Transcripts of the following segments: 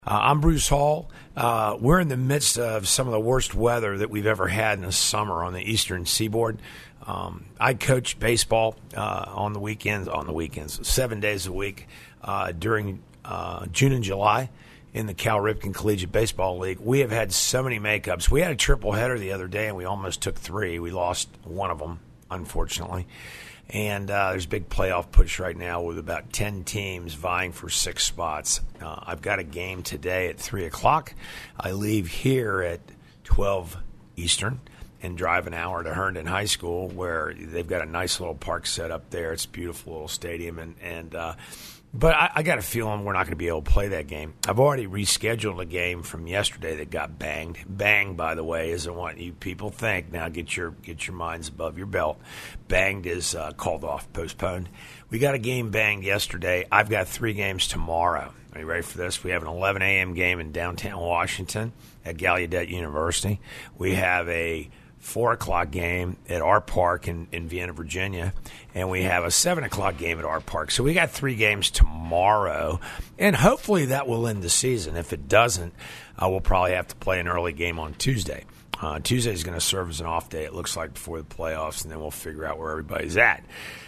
I'm Bruce Hall. We're in the midst of some of the worst weather that we've ever had in the summer on the eastern seaboard. I coach baseball on the weekends, 7 days a week during June and July in the Cal Ripken Collegiate Baseball League. We have had so many makeups. We had a triple header the other day, and we almost took three. We lost one of them, unfortunately. And there's a big playoff push right now with about 10 teams vying for 6 spots. I've got a game today at 3 o'clock. I leave here at 12 Eastern and drive an hour to Herndon High School, where they've got a nice little park set up there. It's a beautiful little stadium. But I got a feeling we're not going to be able to play that game. I've already rescheduled a game from yesterday that got banged. Banged, by the way, isn't what you people think. Now get your minds above your belt. Banged is called off, postponed. We got a game banged yesterday. I've got 3 games tomorrow. Are you ready for this? We have an 11 a.m. game in downtown Washington at Gallaudet University. We have a 4 o'clock game at our park in Vienna, Virginia, and we have a 7 o'clock game at our park. So we got 3 games tomorrow, and hopefully that will end the season. If it doesn't, we'll probably have to play an early game on Tuesday. Tuesday is going to serve as an off day, it looks like, before the playoffs, and then we'll figure out where everybody's at.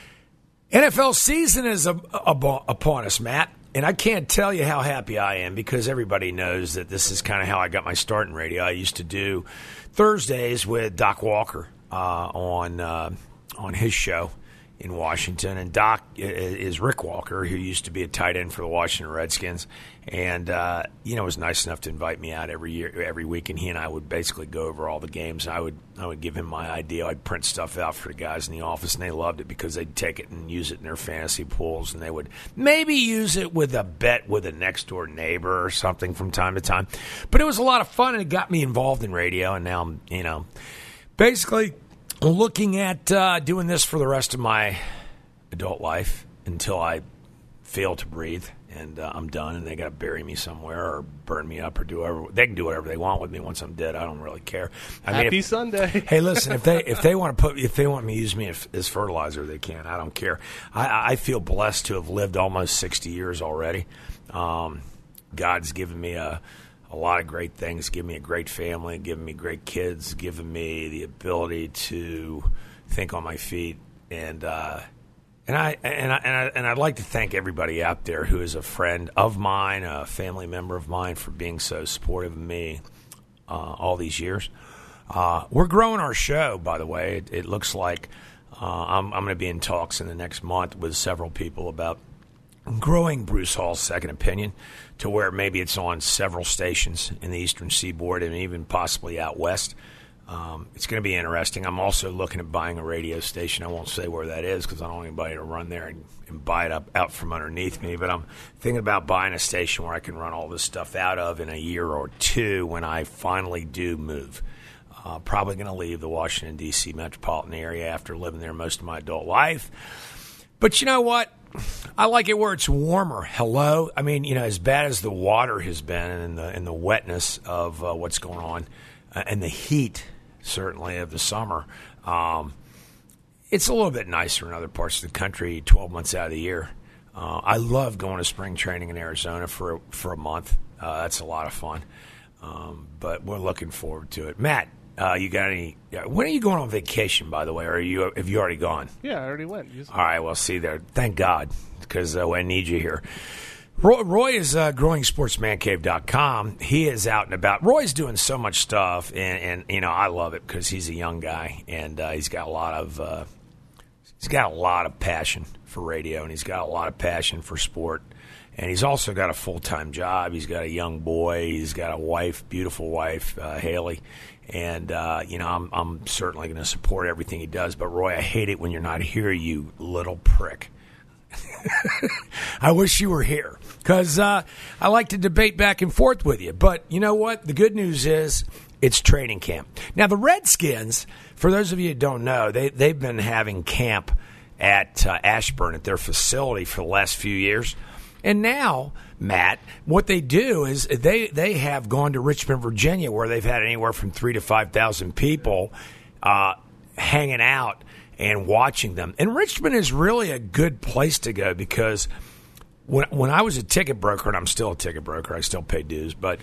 NFL season is upon us, Matt. And I can't tell you how happy I am, because everybody knows that this is kind of how I got my start in radio. I used to do Thursdays with Doc Walker on his show in Washington. And Doc is Rick Walker, who used to be a tight end for the Washington Redskins. And, was nice enough to invite me out every week. And he and I would basically go over all the games. I would give him my idea. I'd print stuff out for the guys in the office, and they loved it because they'd take it and use it in their fantasy pools. And they would maybe use it with a bet with a next-door neighbor or something from time to time. But it was a lot of fun, and it got me involved in radio. And now I'm, basically looking at doing this for the rest of my adult life until I fail to breathe. And I'm done, and they got to bury me somewhere or burn me up or do whatever. They can do whatever they want with me once I'm dead. I don't really care. Happy Sunday. Hey, listen, if they want me to use me as fertilizer, they can. I don't care. I feel blessed to have lived almost 60 years already. God's given me a lot of great things. Given me a great family. Given me great kids. Given me the ability to think on my feet. And I'd like to thank everybody out there who is a friend of mine, a family member of mine, for being so supportive of me all these years. We're growing our show, by the way. It looks like I'm going to be in talks in the next month with several people about growing Bruce Hall's Second Opinion to where maybe it's on several stations in the Eastern Seaboard and even possibly out west. It's going to be interesting. I'm also looking at buying a radio station. I won't say where that is because I don't want anybody to run there and buy it out from underneath me. But I'm thinking about buying a station where I can run all this stuff out of in a year or two when I finally do move. Probably going to leave the Washington, D.C. metropolitan area after living there most of my adult life. But you know what? I like it where it's warmer. Hello? I mean, as bad as the water has been and the wetness of what's going on and the heat, certainly, of the summer, it's a little bit nicer in other parts of the country 12 months out of the year. I love going to spring training in Arizona for a month. That's a lot of fun. But we're looking forward to it. Matt, you got any? When are you going on vacation, by the way? Or have you already gone? Yeah, I already went. All right, well, see there. Thank God, because I need you here. Roy is growingsportsmancave.com. He is out and about. Roy's doing so much stuff, and I love it because he's a young guy, and he's got a lot of passion for radio, and he's got a lot of passion for sport. And he's also got a full-time job. He's got a young boy. He's got a wife, beautiful wife, Haley. And, I'm certainly going to support everything he does. But, Roy, I hate it when you're not here, you little prick. I wish you were here because I like to debate back and forth with you. But you know what? The good news is it's training camp. Now, the Redskins, for those of you who don't know, they've been having camp at Ashburn at their facility for the last few years. And now, Matt, what they do is they have gone to Richmond, Virginia, where they've had anywhere from 3,000 to 5,000 people hanging out and watching them. And Richmond is really a good place to go because when I was a ticket broker, and I'm still a ticket broker, I still pay dues, but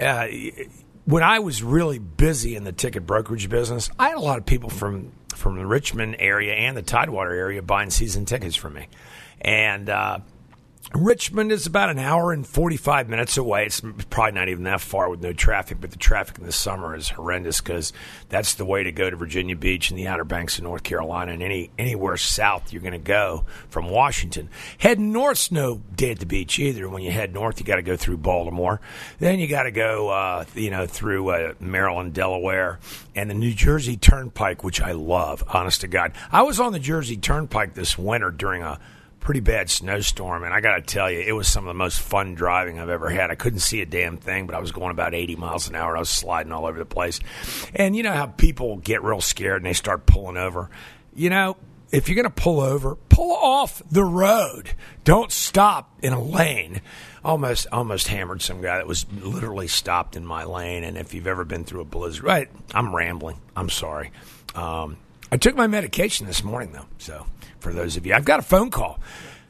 when I was really busy in the ticket brokerage business, I had a lot of people from the Richmond area and the Tidewater area buying season tickets from me. And Richmond is about an hour and 45 minutes away. It's probably not even that far with no traffic, but the traffic in the summer is horrendous because that's the way to go to Virginia Beach and the Outer Banks of North Carolina, and anywhere south you're going to go from Washington. Heading north's no day at the beach either. When you head north, you got to go through Baltimore. Then you got to go through Maryland, Delaware, and the New Jersey Turnpike, which I love, honest to God. I was on the Jersey Turnpike this winter during a pretty bad snowstorm, and I got to tell you, it was some of the most fun driving I've ever had. I couldn't see a damn thing, but I was going about 80 miles an hour. I was sliding all over the place. And you know how people get real scared and they start pulling over? You know, if you're going to pull over, pull off the road. Don't stop in a lane. Almost hammered some guy that was literally stopped in my lane, and if you've ever been through a blizzard, right, I'm rambling. I'm sorry. I took my medication this morning, though, so for those of you. I've got a phone call.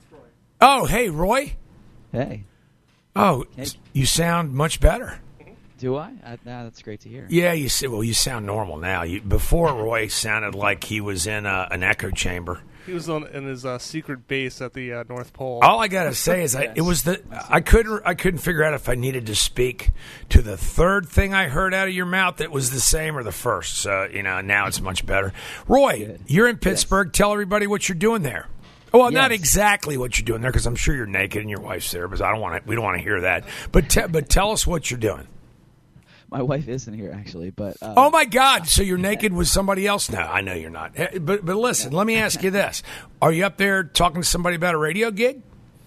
Oh, hey, Roy. Hey. Oh, hey. You sound much better. Do I? That's great to hear. Yeah, you sound normal now. Before, Roy sounded like he was in an echo chamber. He was in his secret base at the North Pole. All I gotta say is, I couldn't figure out if I needed to speak to the third thing I heard out of your mouth that was the same or the first. So now it's much better. Roy, good. You're in Pittsburgh. Yes. Tell everybody what you're doing there. Well, yes. Not exactly what you're doing there, because I'm sure you're naked and your wife's there. But we don't want to hear that. But tell us what you're doing. My wife isn't here, actually, but... oh, my God. So you're naked with somebody else now. I know you're not. But listen, let me ask you this. Are you up there talking to somebody about a radio gig?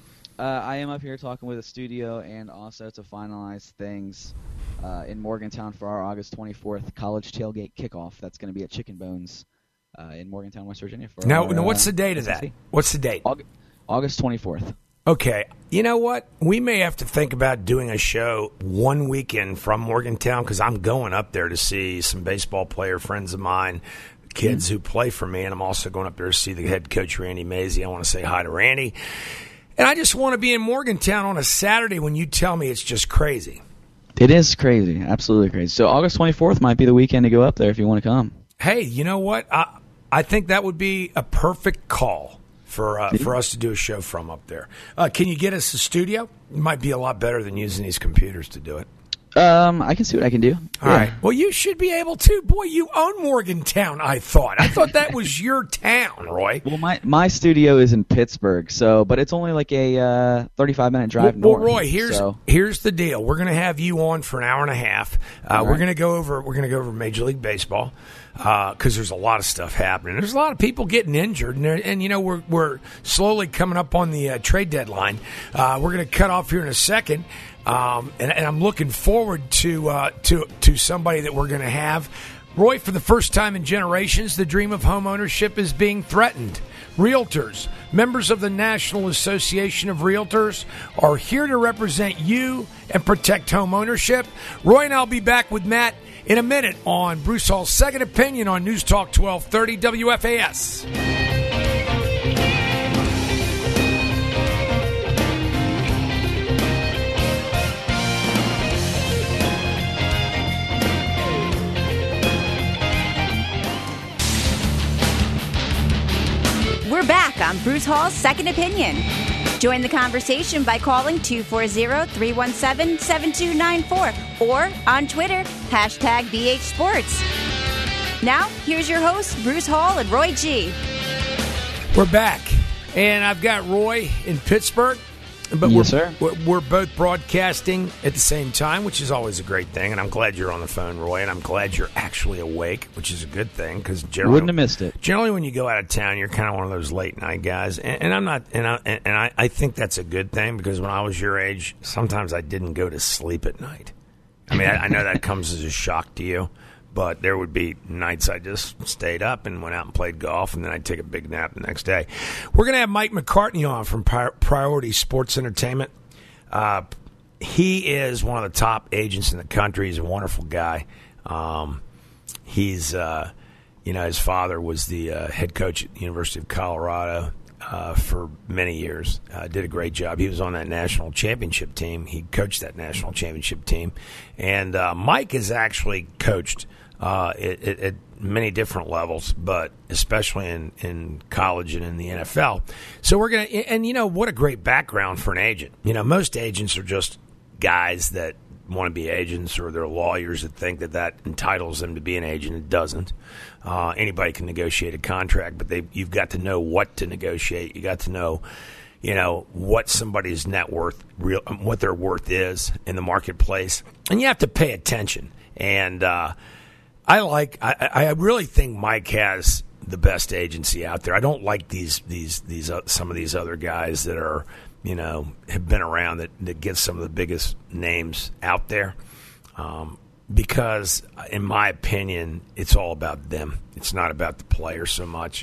I am up here talking with a studio and also to finalize things in Morgantown for our August 24th college tailgate kickoff. That's going to be at Chicken Bones in Morgantown, West Virginia. Now, what's the date of that? What's the date? August 24th. Okay, you know what? We may have to think about doing a show one weekend from Morgantown, because I'm going up there to see some baseball player friends of mine, kids who play for me, and I'm also going up there to see the head coach, Randy Mazey. I want to say hi to Randy. And I just want to be in Morgantown on a Saturday when you tell me it's just crazy. It is crazy, absolutely crazy. So August 24th might be the weekend to go up there if you want to come. Hey, you know what? I think that would be a perfect call for us to do a show from up there. Can you get us a studio? It might be a lot better than using these computers to do it. I can see what I can do. All right. Well, you should be able to. Boy, you own Morgantown, I thought. I thought that was your town, Roy. Well, my studio is in Pittsburgh, but it's only like a 35-minute drive north. Well, Roy, here's the deal. We're going to have you on for an hour and a half. Right. We're going to go over Major League Baseball. Because there's a lot of stuff happening. There's a lot of people getting injured, and we're slowly coming up on the trade deadline. We're going to cut off here in a second, and I'm looking forward to somebody that we're going to have. Roy, for the first time in generations, the dream of home ownership is being threatened. Realtors, members of the National Association of Realtors, are here to represent you and protect home ownership. Roy and I'll be back with Matt in a minute on Bruce Hall's Second Opinion on News Talk 1230 WFAS. We're back on Bruce Hall's Second Opinion. Join the conversation by calling 240-317-7294 or on Twitter, #BHSports. Now, here's your hosts, Bruce Hall and Roy G. We're back, and I've got Roy in Pittsburgh. But yes, sir. We're both broadcasting at the same time, which is always a great thing. And I'm glad you're on the phone, Roy, and I'm glad you're actually awake, which is a good thing, because generally wouldn't have missed it. Generally, when you go out of town, you're kind of one of those late night guys, and I'm not. And I think that's a good thing, because when I was your age, sometimes I didn't go to sleep at night. I mean, I know that comes as a shock to you. But there would be nights I just stayed up and went out and played golf, and then I'd take a big nap the next day. We're going to have Mike McCartney on from Priority Sports Entertainment. He is one of the top agents in the country. He's a wonderful guy. His father was the head coach at the University of Colorado. for many years. Did a great job. He was on that national championship team. He coached that national championship team. And Mike has actually coached at many different levels, but especially in college and in the NFL. So we're going to, and what a great background for an agent. Most agents are just guys that want to be agents, or they're lawyers that think that entitles them to be an agent. It doesn't. Anybody can negotiate a contract, but you've got to know what to negotiate. You got to know, what somebody's net worth, what their worth is in the marketplace, and you have to pay attention. And I really think Mike has the best agency out there. I don't like these some of these other guys that are, have been around that get some of the biggest names out there. Because, in my opinion, it's all about them. It's not about the player so much.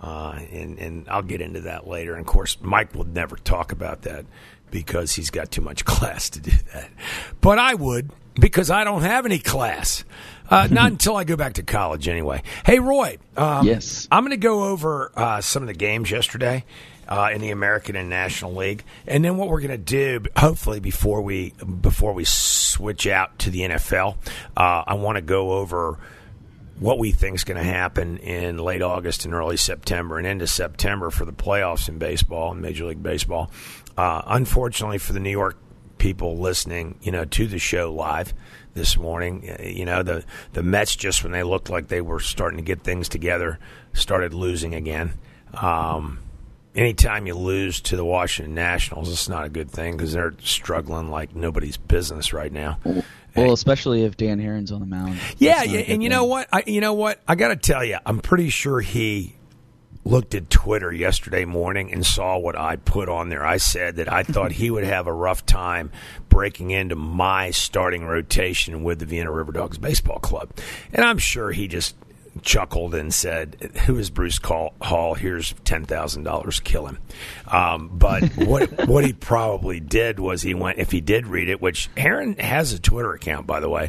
And I'll get into that later. And, of course, Mike will never talk about that because he's got too much class to do that. But I would, because I don't have any class. Not until I go back to college anyway. Hey, Roy. Yes. I'm going to go over some of the games yesterday in the American and National League, and then what we're going to do, hopefully before we switch out to the NFL, I want to go over what we think is going to happen in late August and early September and into September for the playoffs in baseball and Major League Baseball. Unfortunately for the New York people listening, to the show live this morning, the Mets, just when they looked like they were starting to get things together, started losing again. Anytime you lose to the Washington Nationals, it's not a good thing because they're struggling like nobody's business right now. Well, especially if Dan Herron's on the mound. Yeah, and you know what? I got to tell you, I'm pretty sure he looked at Twitter yesterday morning and saw what I put on there. I said that I thought he would have a rough time breaking into my starting rotation with the Vienna River Dogs Baseball Club. And I'm sure he just chuckled and said, "Who is Bruce Hall? Here's $10,000. Kill him." But what he probably did was he went, if he did read it, which Herron has a Twitter account, by the way,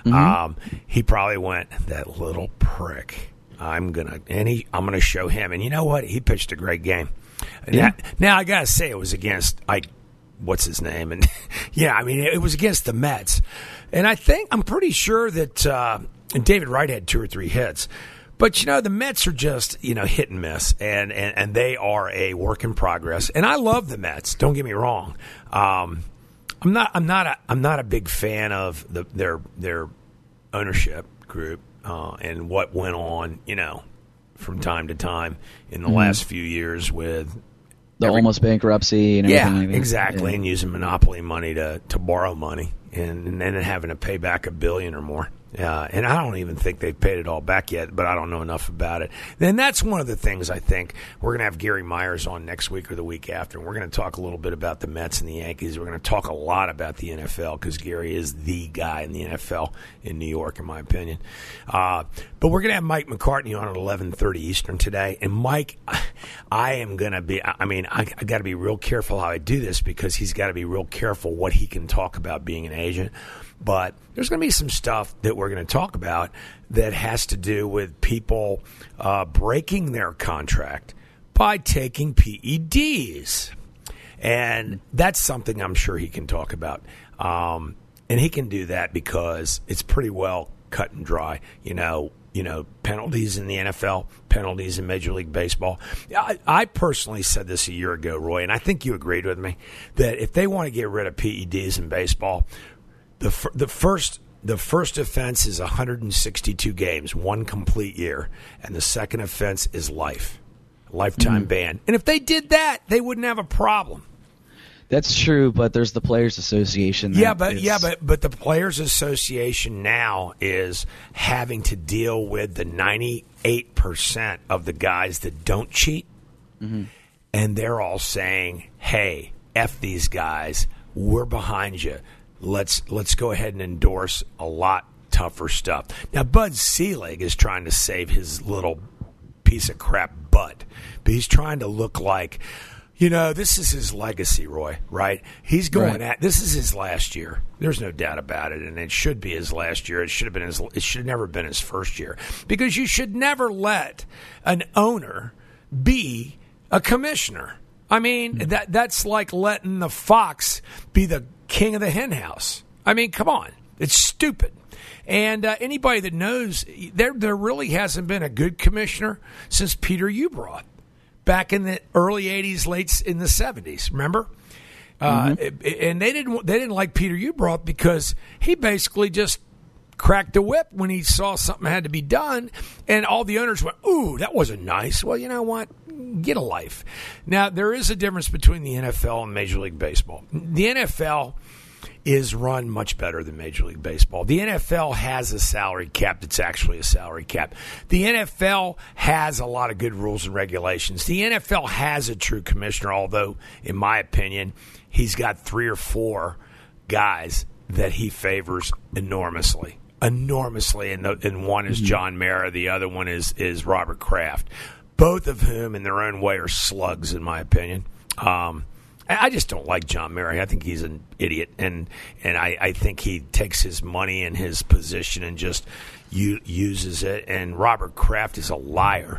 he probably went, "That little prick. I'm gonna show him." And you know what? He pitched a great game. Yeah. Now I gotta say, it was against what's his name? And it was against the Mets. And I'm pretty sure that David Wright had 2 or 3 hits. But, the Mets are just, hit and miss, and they are a work in progress. And I love the Mets. Don't get me wrong. I'm not a big fan of their ownership group and what went on, from time to time in the last few years with the almost bankruptcy and everything like that. Exactly, yeah. And using monopoly money to borrow money and then having to pay back $1 billion or more. And I don't even think they've paid it all back yet, but I don't know enough about it. And that's one of the things I think we're going to have Gary Myers on next week or the week after. And we're going to talk a little bit about the Mets and the Yankees. We're going to talk a lot about the NFL because Gary is the guy in the NFL in New York, in my opinion. But we're going to have Mike McCartney on at 11:30 Eastern today. And Mike, I got to be real careful how I do this because he's got to be real careful what he can talk about being an agent. But there's going to be some stuff that we're going to talk about that has to do with people breaking their contract by taking PEDs. And that's something I'm sure he can talk about. And he can do that because it's pretty well cut and dry. Penalties in the NFL, penalties in Major League Baseball. I personally said this a year ago, Roy, and I think you agreed with me, that if they want to get rid of PEDs in baseball, the first offense is 162 games, 1 complete year, and the second offense is lifetime ban. And if they did that, they wouldn't have a problem. That's true, but there's the Players Association. But the Players Association now is having to deal with the 98% of the guys that don't cheat, and they're all saying, "Hey, F these guys, we're behind you. Let's go ahead and endorse a lot tougher stuff." Now, Bud Selig is trying to save his little piece of crap butt, but he's trying to look like, this is his legacy, Roy, right? He's going this is his last year. There's no doubt about it, and it should be his last year. It should have never been his first year, because you should never let an owner be a commissioner. I mean, that's like letting the fox be the king of the hen house. I mean, come on. It's stupid. And anybody that knows, there really hasn't been a good commissioner since Peter Ueberroth back in the early 80s, late in the 70s. Remember? And they didn't like Peter Ueberroth because he basically just cracked the whip when he saw something had to be done, and all the owners went, "Ooh, that wasn't nice." Well, you know what? Get a life. Now, there is a difference between the NFL and Major League Baseball. The NFL is run much better than Major League Baseball. The NFL has a salary cap that's actually a salary cap. The NFL has a lot of good rules and regulations. The NFL has a true commissioner, although, in my opinion, he's got 3 or 4 guys that he favors enormously. And one is John Mara, the other one is Robert Kraft, both of whom in their own way are slugs, in my opinion. I just don't like John Mara. I think he's an idiot, and I think he takes his money and his position and just uses it. And Robert Kraft is a liar,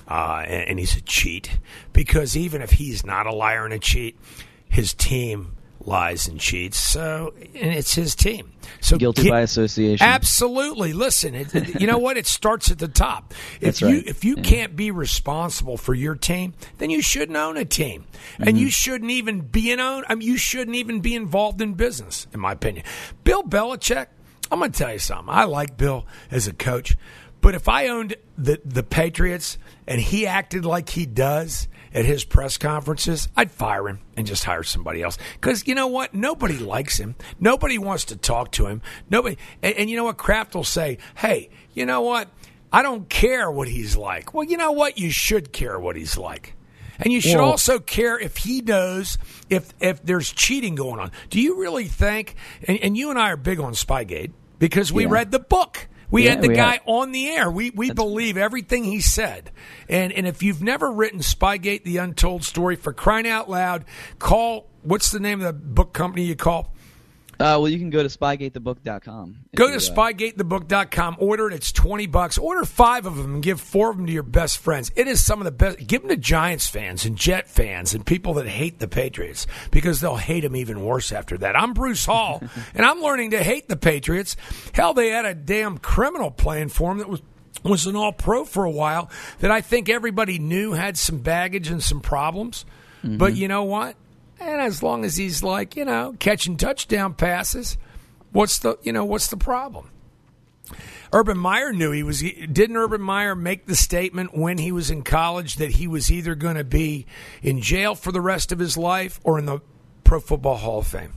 and he's a cheat, because even if he's not a liar and a cheat, his team lies and cheats, and it's his team. So guilty by association. Absolutely. Listen, you know what? It starts at the top. If you can't be responsible for your team, then you shouldn't own a team, and you shouldn't even be you shouldn't even be involved in business, in my opinion. Bill Belichick, I'm going to tell you something. I like Bill as a coach, but if I owned the Patriots and he acted like he does at his press conferences, I'd fire him and just hire somebody else. Because you know what? Nobody likes him. Nobody wants to talk to him. Nobody. And you know what? Kraft will say, "Hey, you know what? I don't care what he's like." Well, you know what? You should care what he's like. And you should also care if he knows if there's cheating going on. Do you really think, and you and I are big on Spygate because we read the book. We had the guy on the air. We believe everything he said. And if you've never written Spygate, The Untold Story, for crying out loud, call, what's the name of the book company you call? Well, you can go to SpygateTheBook.com. Go to SpygateTheBook.com. Order it. It's $20. Order 5 of them and give 4 of them to your best friends. It is some of the best. Give them to Giants fans and Jet fans and people that hate the Patriots, because they'll hate them even worse after that. I'm Bruce Hall, and I'm learning to hate the Patriots. Hell, they had a damn criminal playing for them that was an all-pro for a while that I think everybody knew had some baggage and some problems. But you know what? And as long as he's catching touchdown passes, what's the problem? Urban Meyer knew didn't Urban Meyer make the statement when he was in college that he was either going to be in jail for the rest of his life or in the Pro Football Hall of Fame?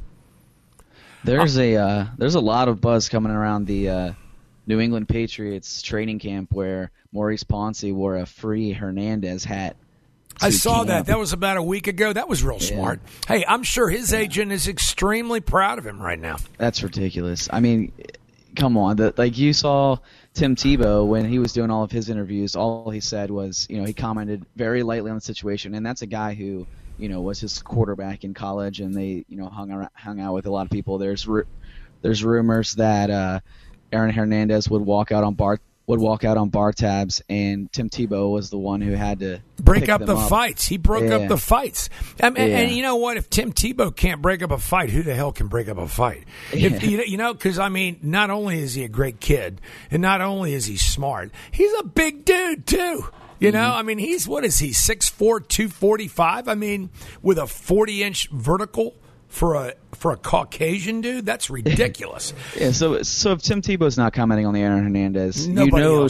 There's a lot of buzz coming around the New England Patriots training camp where Maurice Pouncey wore a free Hernandez hat. I saw that. That was about a week ago. That was real smart. Hey, I'm sure his agent is extremely proud of him right now. That's ridiculous. I mean, come on. You saw Tim Tebow when he was doing all of his interviews. All he said was, he commented very lightly on the situation, and that's a guy who, was his quarterback in college, and they, hung out with a lot of people. There's rumors that Aaron Hernandez would walk out on bar tabs, and Tim Tebow was the one who had to break up the fights. He broke up the fights. And you know what? If Tim Tebow can't break up a fight, who the hell can break up a fight? Because, not only is he a great kid, and not only is he smart, he's a big dude, too. He's, what is he, 6'4", 245? With a 40-inch vertical for a Caucasian dude, that's ridiculous. So if Tim Tebow's not commenting on the Aaron Hernandez, nobody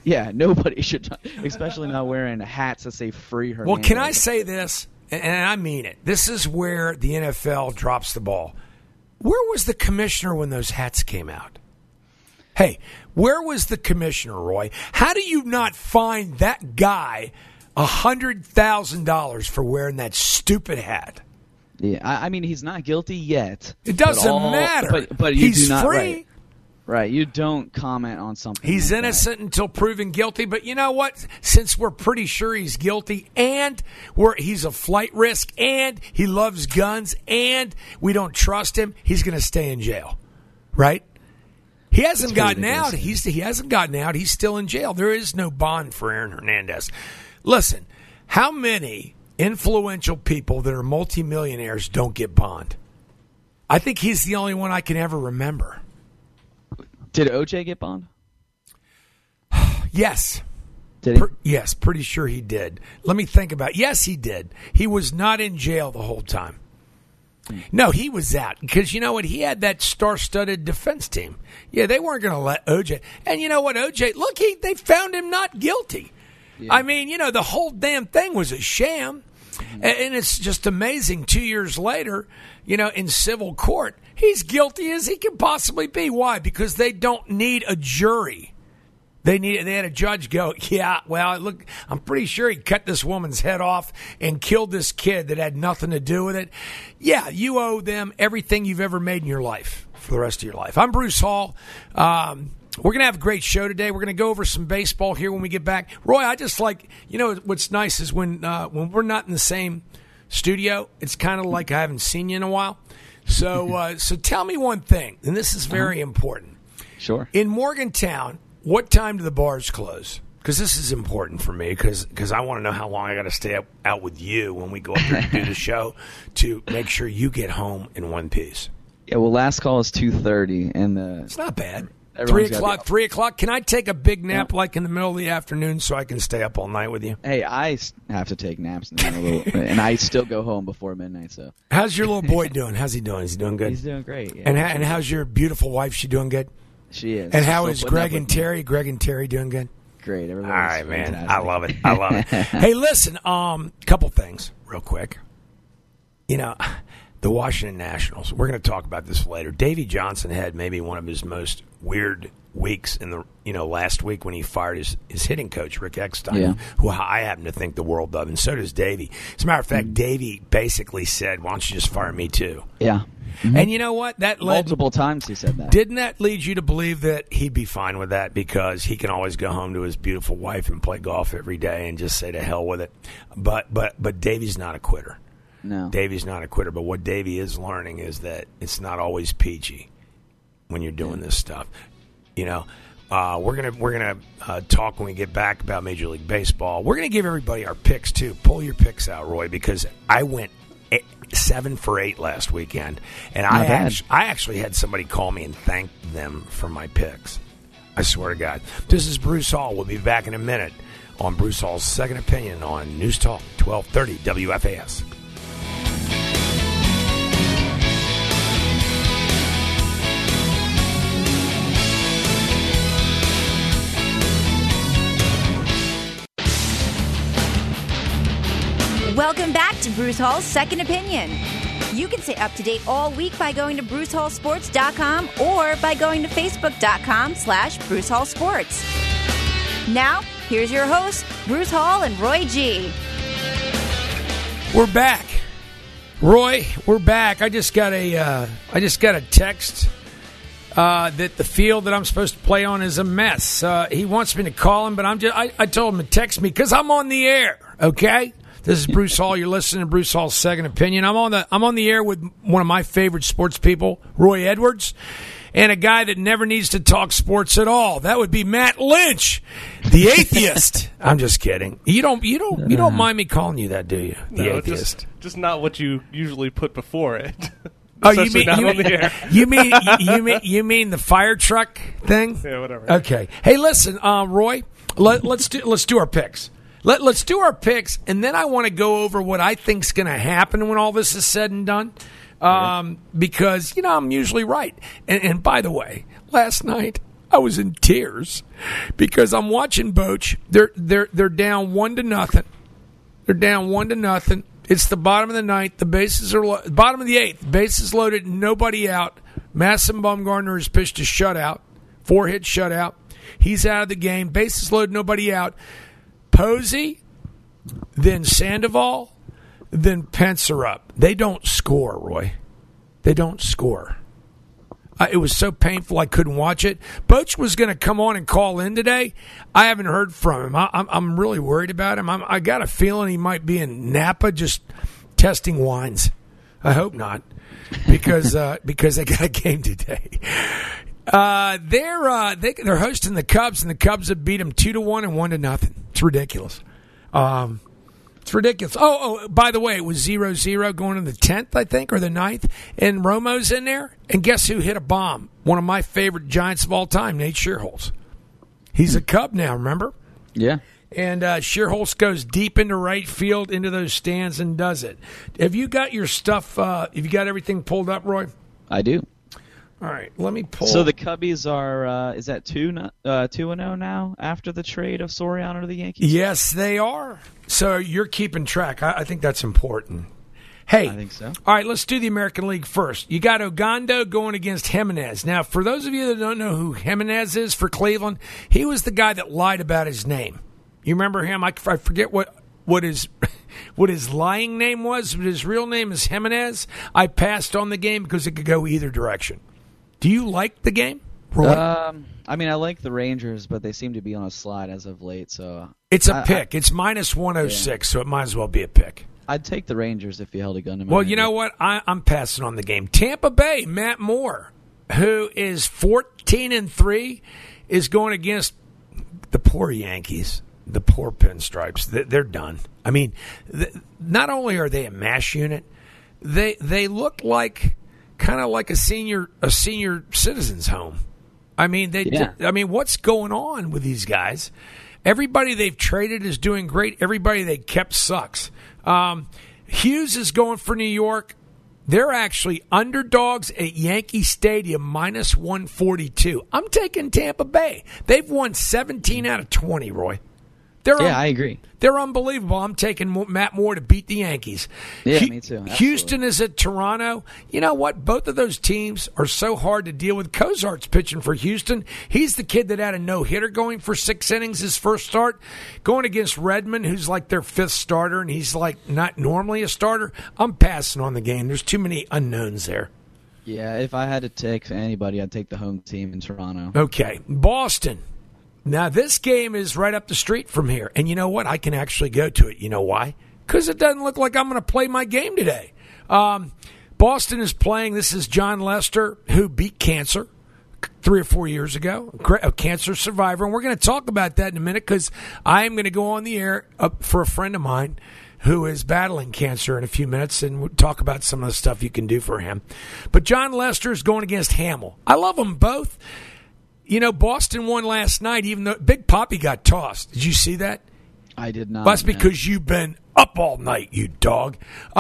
should, especially not wearing hats that say free Hernandez. Well, can I say this, and I mean it? This is where the NFL drops the ball. Where was the commissioner when those hats came out? Hey, where was the commissioner, Roy? How do you not find that guy $100,000 for wearing that stupid hat? Yeah, he's not guilty yet. It doesn't matter. But you he's do not, free. Right. You don't comment on something. He's like innocent that until proven guilty. But you know what? Since we're pretty sure he's guilty, and he's a flight risk, and he loves guns, and we don't trust him, he's going to stay in jail. Right? He hasn't gotten out. He hasn't gotten out. He's still in jail. There is no bond for Aaron Hernandez. Listen, how many influential people that are multimillionaires don't get bond. I think he's the only one I can ever remember. Did OJ get bond? Yes. Did he? Yes, pretty sure he did. Let me think about it. Yes, he did. He was not in jail the whole time. No, he was out. Because you know what? He had that star-studded defense team. Yeah, they weren't going to let OJ. And you know what, OJ, look, they found him not guilty. Yeah. I mean, the whole damn thing was a sham. And it's just amazing 2 years later, in civil court, he's guilty as he can possibly be. Why? Because they don't need a jury. They had a judge go, yeah, well, look, I'm pretty sure he cut this woman's head off and killed this kid that had nothing to do with it. Yeah, you owe them everything you've ever made in your life for the rest of your life. I'm Bruce Hall. We're going to have a great show today. We're going to go over some baseball here when we get back. Roy, I just like, what's nice is when we're not in the same studio, it's kind of like I haven't seen you in a while. So tell me one thing, and this is very important. Sure. In Morgantown, what time do the bars close? Because this is important for me because I want to know how long I got to stay out with you when we go up there to do the show to make sure you get home in one piece. Yeah, well, last call is 2:30, and it's not bad. 3 o'clock. 3 o'clock. Can I take a big nap like in the middle of the afternoon so I can stay up all night with you? Hey, I have to take naps in the middle, and I still go home before midnight. So, how's your little boy doing? How's he doing? Is he doing good? He's doing great. Yeah. And how's your beautiful wife? She doing good? She is. And how is Greg and Terry? Greg and Terry doing good? Great. Everybody's all right, man. fantastic. I love it. I love it. Hey, listen. Couple things, real quick. The Washington Nationals. We're going to talk about this later. Davey Johnson had maybe one of his most weird weeks in the last week when he fired his hitting coach Rick Eckstein, who I happen to think the world of, and so does Davey. As a matter of fact, Davey basically said, "Why don't you just fire me too?" Yeah. Mm-hmm. And you know what? That led, multiple times he said that. Didn't that lead you to believe that he'd be fine with that because he can always go home to his beautiful wife and play golf every day and just say to hell with it? But Davey's not a quitter. No. Davey's not a quitter. But what Davey is learning is that it's not always peachy when you're doing this stuff. We're gonna talk when we get back about Major League Baseball. We're gonna give everybody our picks too. Pull your picks out, Roy, because I went 7 for 8 last weekend, and I actually had somebody call me and thank them for my picks. I swear to God. This is Bruce Hall. We'll be back in a minute on Bruce Hall's Second Opinion on News Talk 1230 WFAS. Welcome back to Bruce Hall's Second Opinion. You can stay up to date all week by going to BruceHallSports.com or by going to Facebook.com/Bruce Hall Sports. Now, here's your hosts, Bruce Hall and Roy G. We're back. Roy, we're back. I just got a text that the field that I'm supposed to play on is a mess. He wants me to call him, but I told him to text me because I'm on the air, okay? This is Bruce Hall. You're listening to Bruce Hall's Second Opinion. I'm on the air with one of my favorite sports people, Roy Edwards, and a guy that never needs to talk sports at all. That would be Matt Lynch, the atheist. I'm just kidding. You don't mind me calling you that, do you? The atheist. Just not what you usually put before it. Oh, you mean the fire truck thing? Yeah, whatever. Okay. Hey, listen, Roy, let's do our picks. Let's do our picks, and then I want to go over what I think's going to happen when all this is said and done. Because I'm usually right. And by the way, last night I was in tears because I'm watching Boch. They're down 1-0. They're down 1-0. It's the bottom of the ninth. The bases are bottom of the eighth. Bases loaded. Nobody out. Madison Bumgarner has pitched a shutout, 4-hit shutout. He's out of the game. Bases loaded. Nobody out. Posey, then Sandoval, then Pence are up. They don't score, Roy. They don't score. It was so painful I couldn't watch it. Boch was going to come on and call in today. I haven't heard from him. I'm really worried about him. I got a feeling he might be in Napa just testing wines. I hope not, because they got a game today. They're hosting the Cubs, and the Cubs have beat them 2-1 and 1-0. It's ridiculous. It's ridiculous. Oh, by the way, it was 0-0 going to the 10th, I think, or the 9th, and Romo's in there. And guess who hit a bomb? One of my favorite Giants of all time, Nate Shearholtz. He's a Cub now, remember? Yeah. And Shearholtz goes deep into right field, into those stands, and does it. Have you got your stuff, have you got everything pulled up, Roy? I do. All right, let me pull. So the Cubbies are, is that 2-0 now after the trade of Soriano to the Yankees? Yes, they are. So you're keeping track. I think that's important. Hey, I think so. All right, let's do the American League first. You got Ogando going against Jimenez. Now, for those of you that don't know who Jimenez is for Cleveland, he was the guy that lied about his name. You remember him? I forget what his lying name was, but his real name is Jimenez. I passed on the game because it could go either direction. Do you like the game, Roy? I mean, I like the Rangers, but they seem to be on a slide as of late. So it's a pick. It's minus 106, so it might as well be a pick. I'd take the Rangers if you held a gun to my Well, head. you know what? I'm passing on the game. Tampa Bay, Matt Moore, who is 14-3, is going against the poor Yankees, the poor Pinstripes. They're done. I mean, not only are they a mash unit, they look like kind of like a senior citizens home. I mean, what's going on with these guys? Everybody they've traded is doing great. Everybody they kept sucks. Hughes is going for New York. They're actually underdogs at Yankee Stadium, minus 142. I'm taking Tampa Bay. They've won 17 out of 20, Roy. I agree. They're unbelievable. I'm taking Matt Moore to beat the Yankees. Yeah, me too. Absolutely. Houston is at Toronto. You know what? Both of those teams are so hard to deal with. Cozart's pitching for Houston. He's the kid that had a no-hitter going for 6 innings his first start. Going against Redmond, who's like their 5th starter, and he's like not normally a starter. I'm passing on the game. There's too many unknowns there. Yeah, if I had to take anybody, I'd take the home team in Toronto. Okay. Boston. Now, this game is right up the street from here. And you know what? I can actually go to it. You know why? Because it doesn't look like I'm going to play my game today. Boston is playing. This is John Lester, who beat cancer 3 or 4 years ago, a cancer survivor. And we're going to talk about that in a minute because I am going to go on the air for a friend of mine who is battling cancer in a few minutes, and we'll talk about some of the stuff you can do for him. But John Lester is going against Hamill. I love them both. You know, Boston won last night, even though Big Poppy got tossed. Did you see that? I did not. Well, that's because you've been up all night, you dog.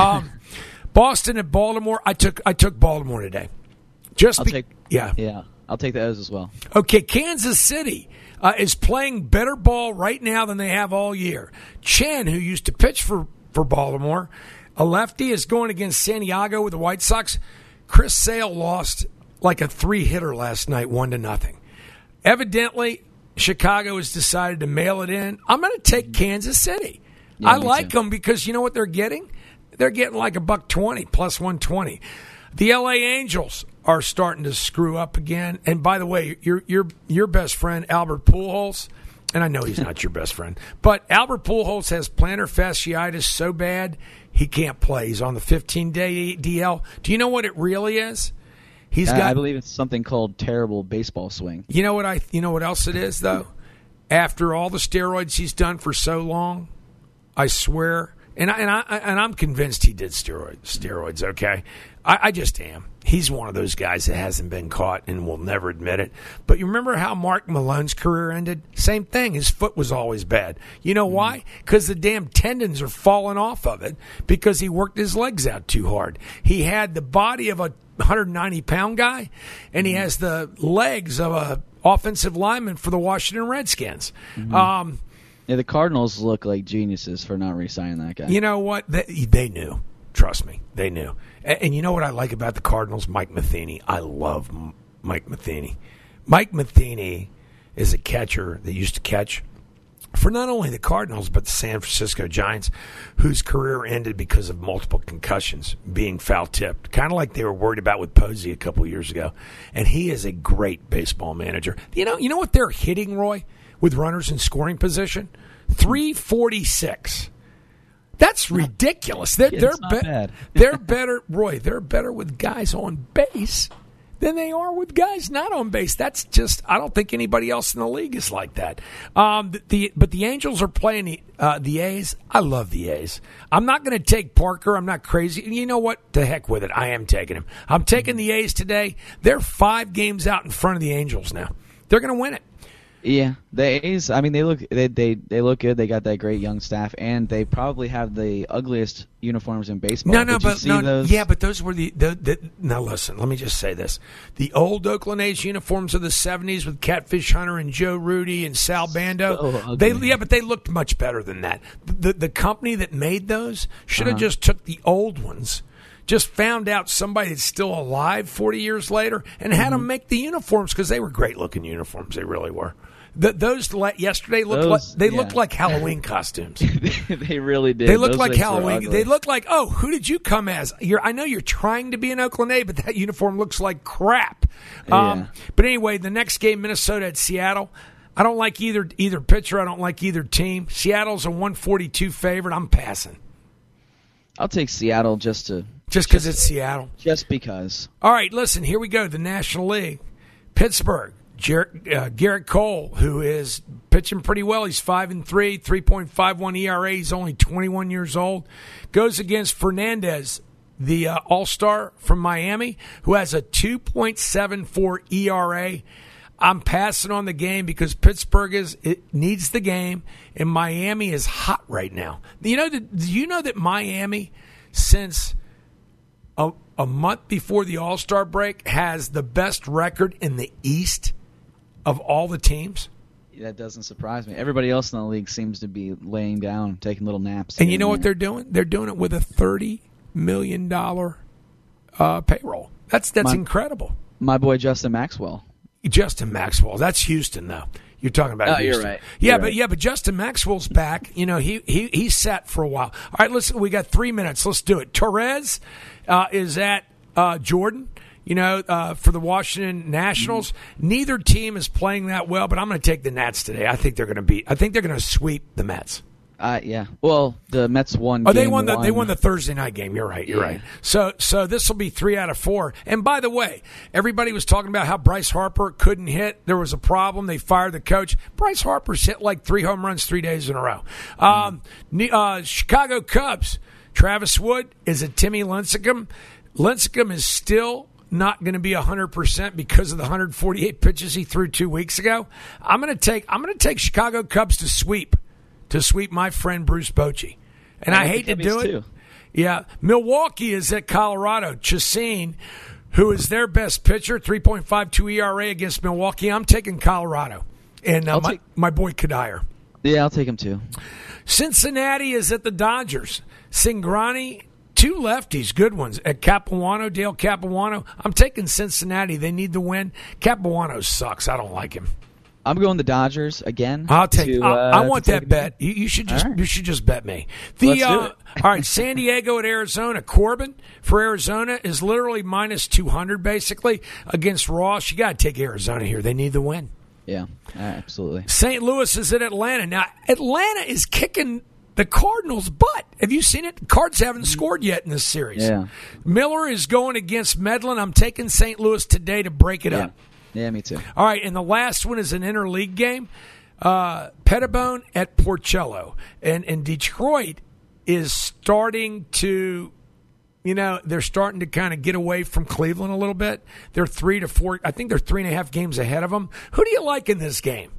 Boston and Baltimore. I took Baltimore today. I'll take the O's as well. Okay, Kansas City is playing better ball right now than they have all year. Chen, who used to pitch for Baltimore, a lefty, is going against Santiago with the White Sox. Chris Sale lost like a 3-hitter last night, 1-0. Evidently, Chicago has decided to mail it in. I'm going to take Kansas City. Yeah, I like them because you know what they're getting? They're getting like $120 plus 120. The LA Angels are starting to screw up again. And by the way, your best friend Albert Pujols, and I know he's not your best friend, but Albert Pujols has plantar fasciitis so bad he can't play. He's on the 15-day DL. Do you know what it really is? I believe it's something called terrible baseball swing. You know what else it is though? After all the steroids he's done for so long, I swear, and I'm convinced he did steroids. Okay, I just am. He's one of those guys that hasn't been caught and will never admit it. But you remember how Mark Malone's career ended? Same thing. His foot was always bad. You know why? Because the damn tendons are falling off of it because he worked his legs out too hard. He had the body of a 190-pound guy, and he has the legs of a offensive lineman for the Washington Redskins. Mm-hmm. The Cardinals look like geniuses for not re-signing that guy. You know what? They knew. Trust me, they knew. And you know what I like about the Cardinals? Mike Matheny. I love Mike Matheny. Mike Matheny is a catcher that used to catch for not only the Cardinals, but the San Francisco Giants, whose career ended because of multiple concussions, being foul-tipped, kind of like they were worried about with Posey a couple years ago. And he is a great baseball manager. You know what they're hitting, Roy, with runners in scoring position? 346. That's ridiculous. They're better, Roy. They're better with guys on base than they are with guys not on base. That's just, I don't think anybody else in the league is like that. But the Angels are playing the A's. I love the A's. I'm not going to take Parker. I'm not crazy. You know what? To heck with it. I am taking him. I'm taking the A's today. They're 5 games out in front of the Angels now. They're going to win it. Yeah, the A's. I mean, they look look good. They got that great young staff, and they probably have the ugliest uniforms in baseball. But those were the now listen. Let me just say this: the old Oakland A's uniforms of the '70s with Catfish Hunter and Joe Rudy and Sal Bando. But they looked much better than that. The company that made those should have just took the old ones. Just found out somebody that's still alive 40 years later and had them make the uniforms because they were great-looking uniforms. They really were. Those yesterday looked like Halloween costumes. They really did. They looked like Halloween. They looked like, oh, who did you come as? I know you're trying to be an Oakland A, but that uniform looks like crap. Yeah. But anyway, the next game, Minnesota at Seattle. I don't like either pitcher. I don't like either team. Seattle's a 142 favorite. I'm passing. I'll take Seattle just because it's Seattle. Just because. All right, listen, here we go. The National League. Pittsburgh. Garrett Cole, who is pitching pretty well. He's 5-3, 3.51 ERA. He's only 21 years old. Goes against Fernandez, the All-Star from Miami, who has a 2.74 ERA. I'm passing on the game because Pittsburgh needs the game, and Miami is hot right now. Do you know that Miami, since a month before the All-Star break, has the best record in the East of all the teams? That doesn't surprise me. Everybody else in the league seems to be laying down, taking little naps. And you know what they're doing? They're doing it with a $30 million payroll. That's incredible. My boy Justin Maxwell. Justin Maxwell. That's Houston, though. You're talking about Houston. You're right. But Justin Maxwell's back. You know, he sat for a while. All right, listen, we got 3 minutes. Let's do it. Torres is at Jordan. For the Washington Nationals. Neither team is playing that well, but I'm going to take the Nats today. I think they're going to sweep the Mets. Yeah. Well, the Mets won. They won the Thursday night game. You're right. You're right. So this will be 3 out of 4. And by the way, everybody was talking about how Bryce Harper couldn't hit. There was a problem. They fired the coach. Bryce Harper's hit like 3 home runs 3 days in a row. Chicago Cubs. Travis Wood is at Timmy Lincecum. Lincecum is still not going to be 100% because of the 148 pitches he threw 2 weeks ago. I'm going to take Chicago Cubs to sweep my friend Bruce Bochy. And I hate to do it. Too. Yeah. Milwaukee is at Colorado. Chacin, who is their best pitcher, 3.52 ERA against Milwaukee. I'm taking Colorado. And my boy Kadire. Yeah, I'll take him too. Cincinnati is at the Dodgers. Cingrani, 2 lefties, good ones, at Capuano, Dale Capuano. I'm taking Cincinnati. They need the win. Capuano sucks. I don't like him. I'm going the Dodgers again. I'll take. I want that bet. You should just bet me. Let's do it. All right, San Diego at Arizona. Corbin for Arizona is literally minus 200 basically against Ross. You got to take Arizona here. They need the win. Yeah, absolutely. St. Louis is at Atlanta. Now Atlanta is kicking the Cardinals' butt. Have you seen it? The Cards haven't scored yet in this series. Yeah. Miller is going against Medlin. I'm taking St. Louis today to break it up. Yeah, me too. All right, and the last one is an interleague game. Pettibone at Porcello. And Detroit is starting to, they're starting to kind of get away from Cleveland a little bit. They're 3 to 4. I think they're 3.5 games ahead of them. Who do you like in this game?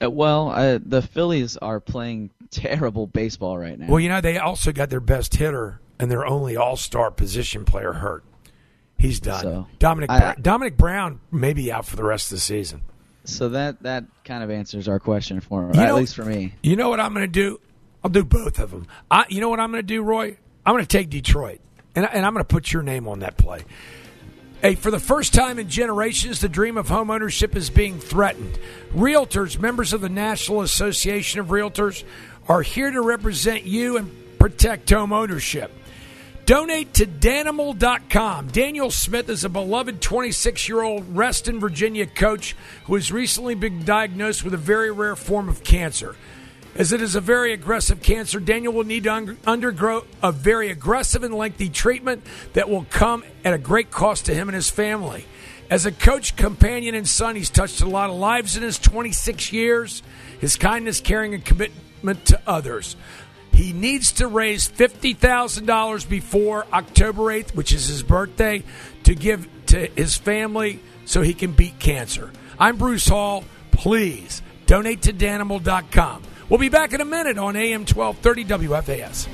The Phillies are playing terrible baseball right now. Well, they also got their best hitter and their only all-star position player hurt. He's done. So, Dominic Brown may be out for the rest of the season. So that kind of answers our question at least for me. You know what I'm going to do? I'll do both of them. You know what I'm going to do, Roy? I'm going to take Detroit, and I'm going to put your name on that play. Hey, for the first time in generations, the dream of home ownership is being threatened. Realtors, members of the National Association of Realtors, are here to represent you and protect home ownership. Donate to Danimal.com. Daniel Smith is a beloved 26-year-old Reston, Virginia coach who has recently been diagnosed with a very rare form of cancer. As it is a very aggressive cancer, Daniel will need to undergo a very aggressive and lengthy treatment that will come at a great cost to him and his family. As a coach, companion, and son, he's touched a lot of lives in his 26 years. His kindness, caring, and commitment to others. He needs to raise $50,000 before October 8th, which is his birthday, to give to his family so he can beat cancer. I'm Bruce Hall. Please donate to Danimal.com. We'll be back in a minute on AM 1230 WFAS.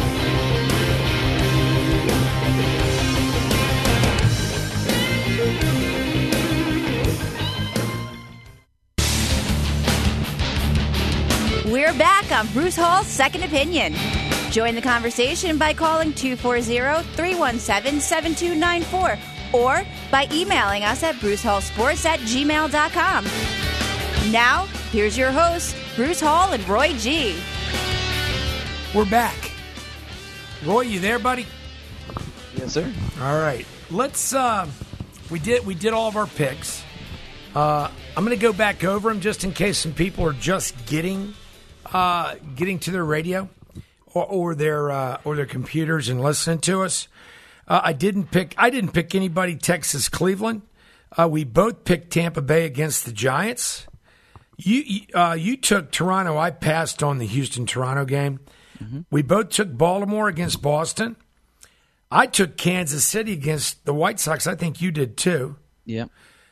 We're back on Bruce Hall's Second Opinion. Join the conversation by calling 240-317-7294 or by emailing us at brucehallsports@gmail.com. Now, here's your hosts, Bruce Hall and Roy G. We're back. Roy, you there, buddy? Yes, sir. All right. Let's we did all of our picks. I'm going to go back over them just in case some people are just getting to their radio or their computers and listening to us. I didn't pick anybody Texas Cleveland. We both picked Tampa Bay against the Giants. You took Toronto. I passed on the Houston-Toronto game. Mm-hmm. We both took Baltimore against Boston. I took Kansas City against the White Sox. I think you did too. Yeah.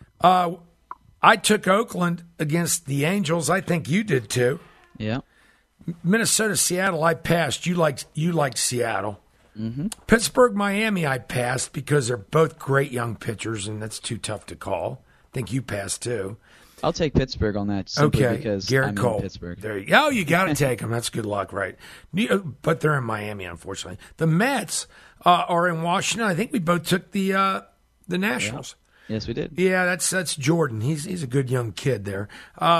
I took Oakland against the Angels. I think you did too. Yeah. Minnesota, Seattle, I passed. You liked Seattle. Mm-hmm. Pittsburgh, Miami, I passed because they're both great young pitchers, and that's too tough to call. I think you passed too. I'll take Pittsburgh on that simply because Garrett I'm Cole. in Pittsburgh. There you go. Oh, you got to take them. That's good luck, right? But they're in Miami, unfortunately. The Mets are in Washington. I think we both took the Nationals. Yeah. Yes, we did. Yeah, that's Jordan. He's a good young kid there.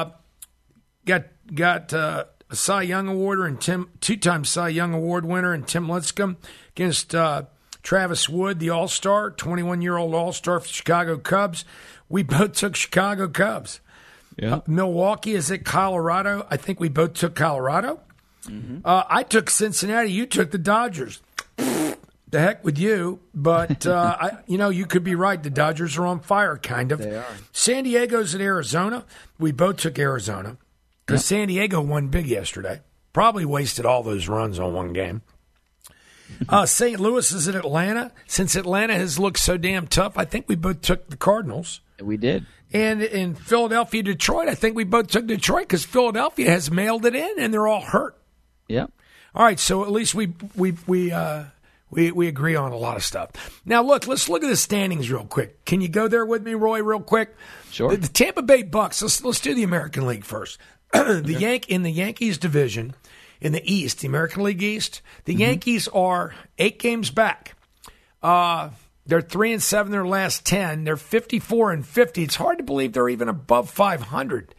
Got a Cy Young Awarder and two-time Cy Young Award winner and Tim Lincecum against Travis Wood, the All-Star, 21-year-old All-Star for the Chicago Cubs. We both took Chicago Cubs. Yeah. Milwaukee is at Colorado. I think we both took Colorado. Mm-hmm. I took Cincinnati. You took the Dodgers. The heck with you, but you could be right. The Dodgers are on fire, kind of. They are. San Diego's at Arizona. We both took Arizona because San Diego won big yesterday. Probably wasted all those runs on one game. St. Louis is at Atlanta. Since Atlanta has looked so damn tough, I think we both took the Cardinals. We did. And in Philadelphia, Detroit, I think we both took Detroit because Philadelphia has mailed it in, and they're all hurt. Yep. All right, so at least we agree on a lot of stuff. Now, let's look at the standings real quick. Can you go there with me, Roy, real quick? Sure. The Tampa Bay Bucks. Let's do the American League first. In the Yankees division, in the East, the American League East, the Yankees are 8 games back. They're 3-7 their last 10. They're 54-50. It's hard to believe they're even above 500.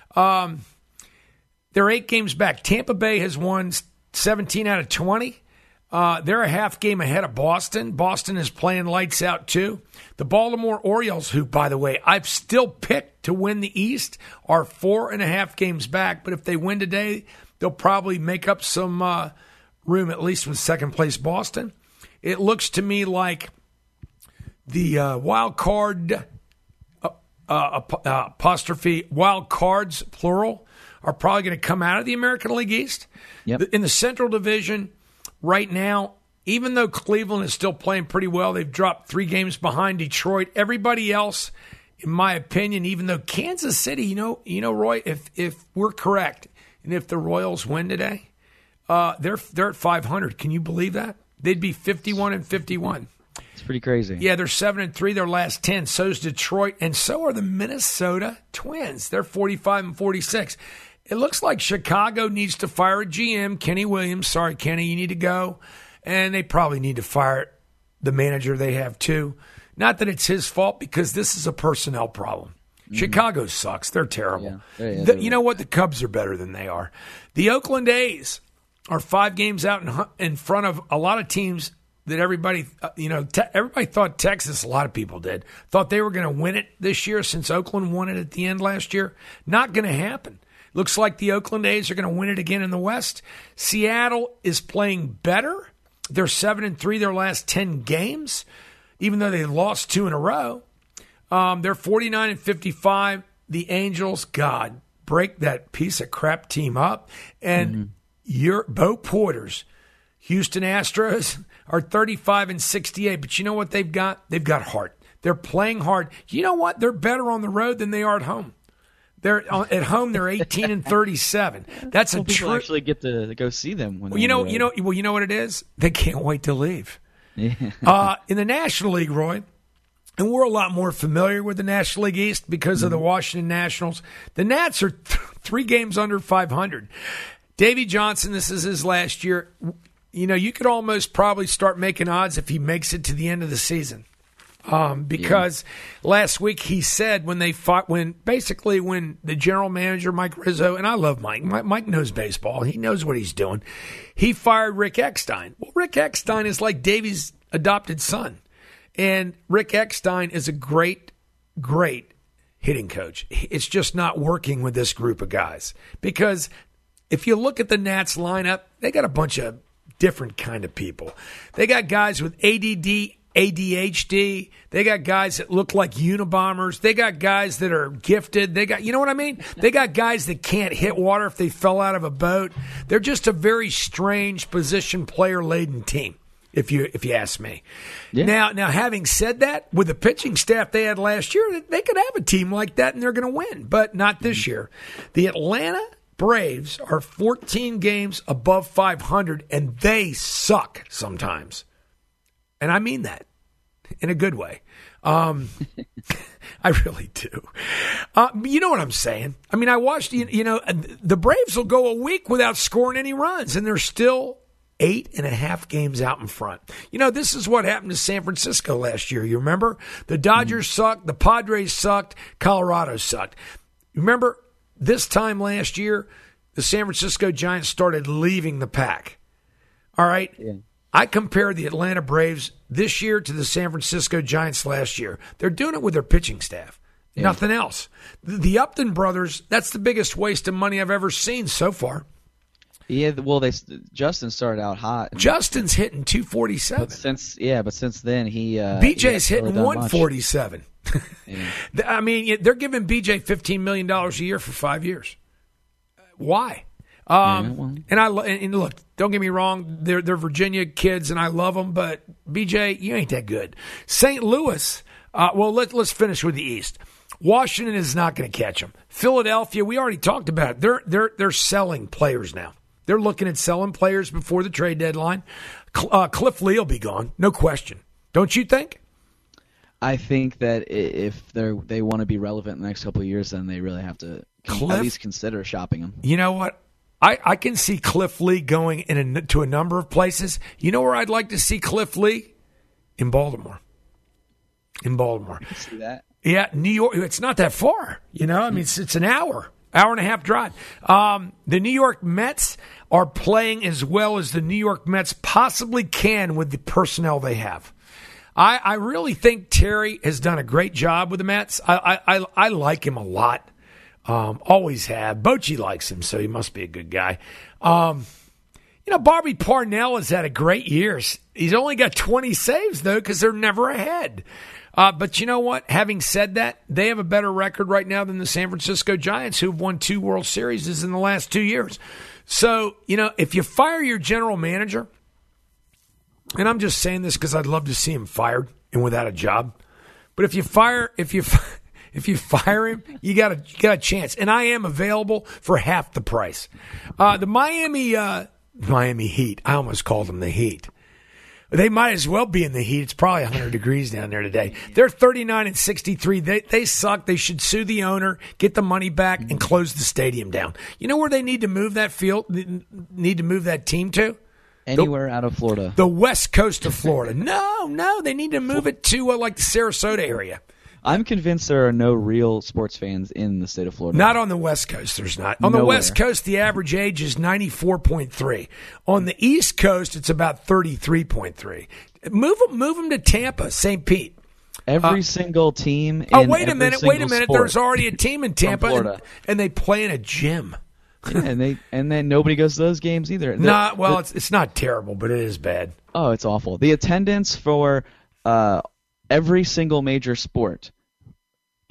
They're 8 games back. Tampa Bay has won 17 out of 20. They're a half game ahead of Boston. Boston is playing lights out, too. The Baltimore Orioles, who, by the way, I've still picked to win the East, are 4.5 games back. But if they win today, they'll probably make up some room, at least with second-place Boston. It looks to me like the wild card, apostrophe, wild cards, plural, are probably going to come out of the American League East. Yep. In the Central Division, right now, even though Cleveland is still playing pretty well, they've dropped 3 games behind Detroit. Everybody else, in my opinion, even though Kansas City, you know, Roy, if we're correct, and if the Royals win today, they're at 500. Can you believe that? They'd be 51-51. It's pretty crazy. Yeah, they're 7-3 their last 10. So's Detroit, and so are the Minnesota Twins. They're 45-46. It looks like Chicago needs to fire a GM, Kenny Williams. Sorry, Kenny, you need to go. And they probably need to fire the manager they have, too. Not that it's his fault, because this is a personnel problem. Mm-hmm. Chicago sucks. They're terrible. Yeah. You know what? The Cubs are better than they are. The Oakland A's are 5 games out in front of a lot of teams that everybody, everybody thought Texas, a lot of people did, thought they were going to win it this year since Oakland won it at the end last year. Not going to happen. Looks like the Oakland A's are going to win it again in the West. Seattle is playing better. They're 7-3 their last 10 games, even though they lost 2 in a row. They're 49-55. The Angels, God, break that piece of crap team up. And your Bo Porter's Houston Astros are 35-68. But you know what they've got? They've got heart. They're playing hard. You know what? They're better on the road than they are at home. They're at home. They're 18-37. That's a people actually get to go see them. When you know what it is. They can't wait to leave. Yeah. In the National League, Roy, and we're a lot more familiar with the National League East because of the Washington Nationals. The Nats are 3 games under 500. Davey Johnson, this is his last year. You know, you could almost probably start making odds if he makes it to the end of the season. Because last week he said when the general manager, Mike Rizzo, and I love Mike. Mike knows baseball. He knows what he's doing. He fired Rick Eckstein. Well, Rick Eckstein is like Davey's adopted son. And Rick Eckstein is a great, great hitting coach. It's just not working with this group of guys. Because if you look at the Nats lineup, they got a bunch of different kind of people. They got guys with ADD, ADHD. They got guys that look like Unabombers. They got guys that are gifted. They got, you know what I mean? They got guys that can't hit water if they fell out of a boat. They're just a very strange position player-laden team, if you ask me. Yeah. Now, having said that, with the pitching staff they had last year, they could have a team like that and they're going to win, but not this year. The Atlanta Braves are 14 games above 500, and they suck sometimes. And I mean that in a good way. I really do. You know what I'm saying? I mean, I watched, the Braves will go a week without scoring any runs, and they're still 8.5 games out in front. You know, this is what happened to San Francisco last year. You remember? The Dodgers sucked. The Padres sucked. Colorado sucked. Remember, this time last year, the San Francisco Giants started leaving the pack. All right? Yeah. I compare the Atlanta Braves this year to the San Francisco Giants last year. They're doing it with their pitching staff. Yeah. Nothing else. The Upton brothers, that's the biggest waste of money I've ever seen so far. Yeah, well, Justin started out hot. Justin's hitting 247. But since then he BJ's hitting 147. Yeah. I mean, they're giving BJ $15 million a year for 5 years. Why? And look, don't get me wrong, they're Virginia kids, and I love them, but BJ, you ain't that good. St. Louis, let's finish with the East. Washington is not going to catch them. Philadelphia, we already talked about it. They're selling players now. They're looking at selling players before the trade deadline. Cliff Lee will be gone, no question. Don't you think? I think that if they want to be relevant in the next couple of years, then they really have to at least consider shopping them. You know what? I can see Cliff Lee going to a number of places. You know where I'd like to see Cliff Lee? In Baltimore. I can see that. Yeah, New York. It's not that far. You know, I mean, it's an hour and a half drive. The New York Mets are playing as well as the New York Mets possibly can with the personnel they have. I really think Terry has done a great job with the Mets. I like him a lot. Always have. Bochy likes him, so he must be a good guy. Bobby Parnell has had a great year. He's only got 20 saves, though, because they're never ahead. But you know what? Having said that, they have a better record right now than the San Francisco Giants, who've won 2 World Series in the last 2 years. So, if you fire your general manager, and I'm just saying this because I'd love to see him fired and without a job, but if you fire him, you got a chance. And I am available for half the price. The Miami Heat, I almost called them the Heat. They might as well be in the heat. It's probably 100 degrees down there today. They're 39-63. They suck. They should sue the owner, get the money back, and close the stadium down. You know where they need to move that team to? Anywhere out of Florida. The west coast of Florida. No. They need to move it to like the Sarasota area. I'm convinced there are no real sports fans in the state of Florida. Not on the West Coast, there's not. On the West Coast, the average age is 94.3. On the East Coast, it's about 33.3. Move them to Tampa, St. Pete. Every single team. Wait a minute. There's already a team in Tampa, and they play in a gym. Yeah, and then nobody goes to those games either. It's not terrible, but it is bad. Oh, it's awful. The attendance for every single major sport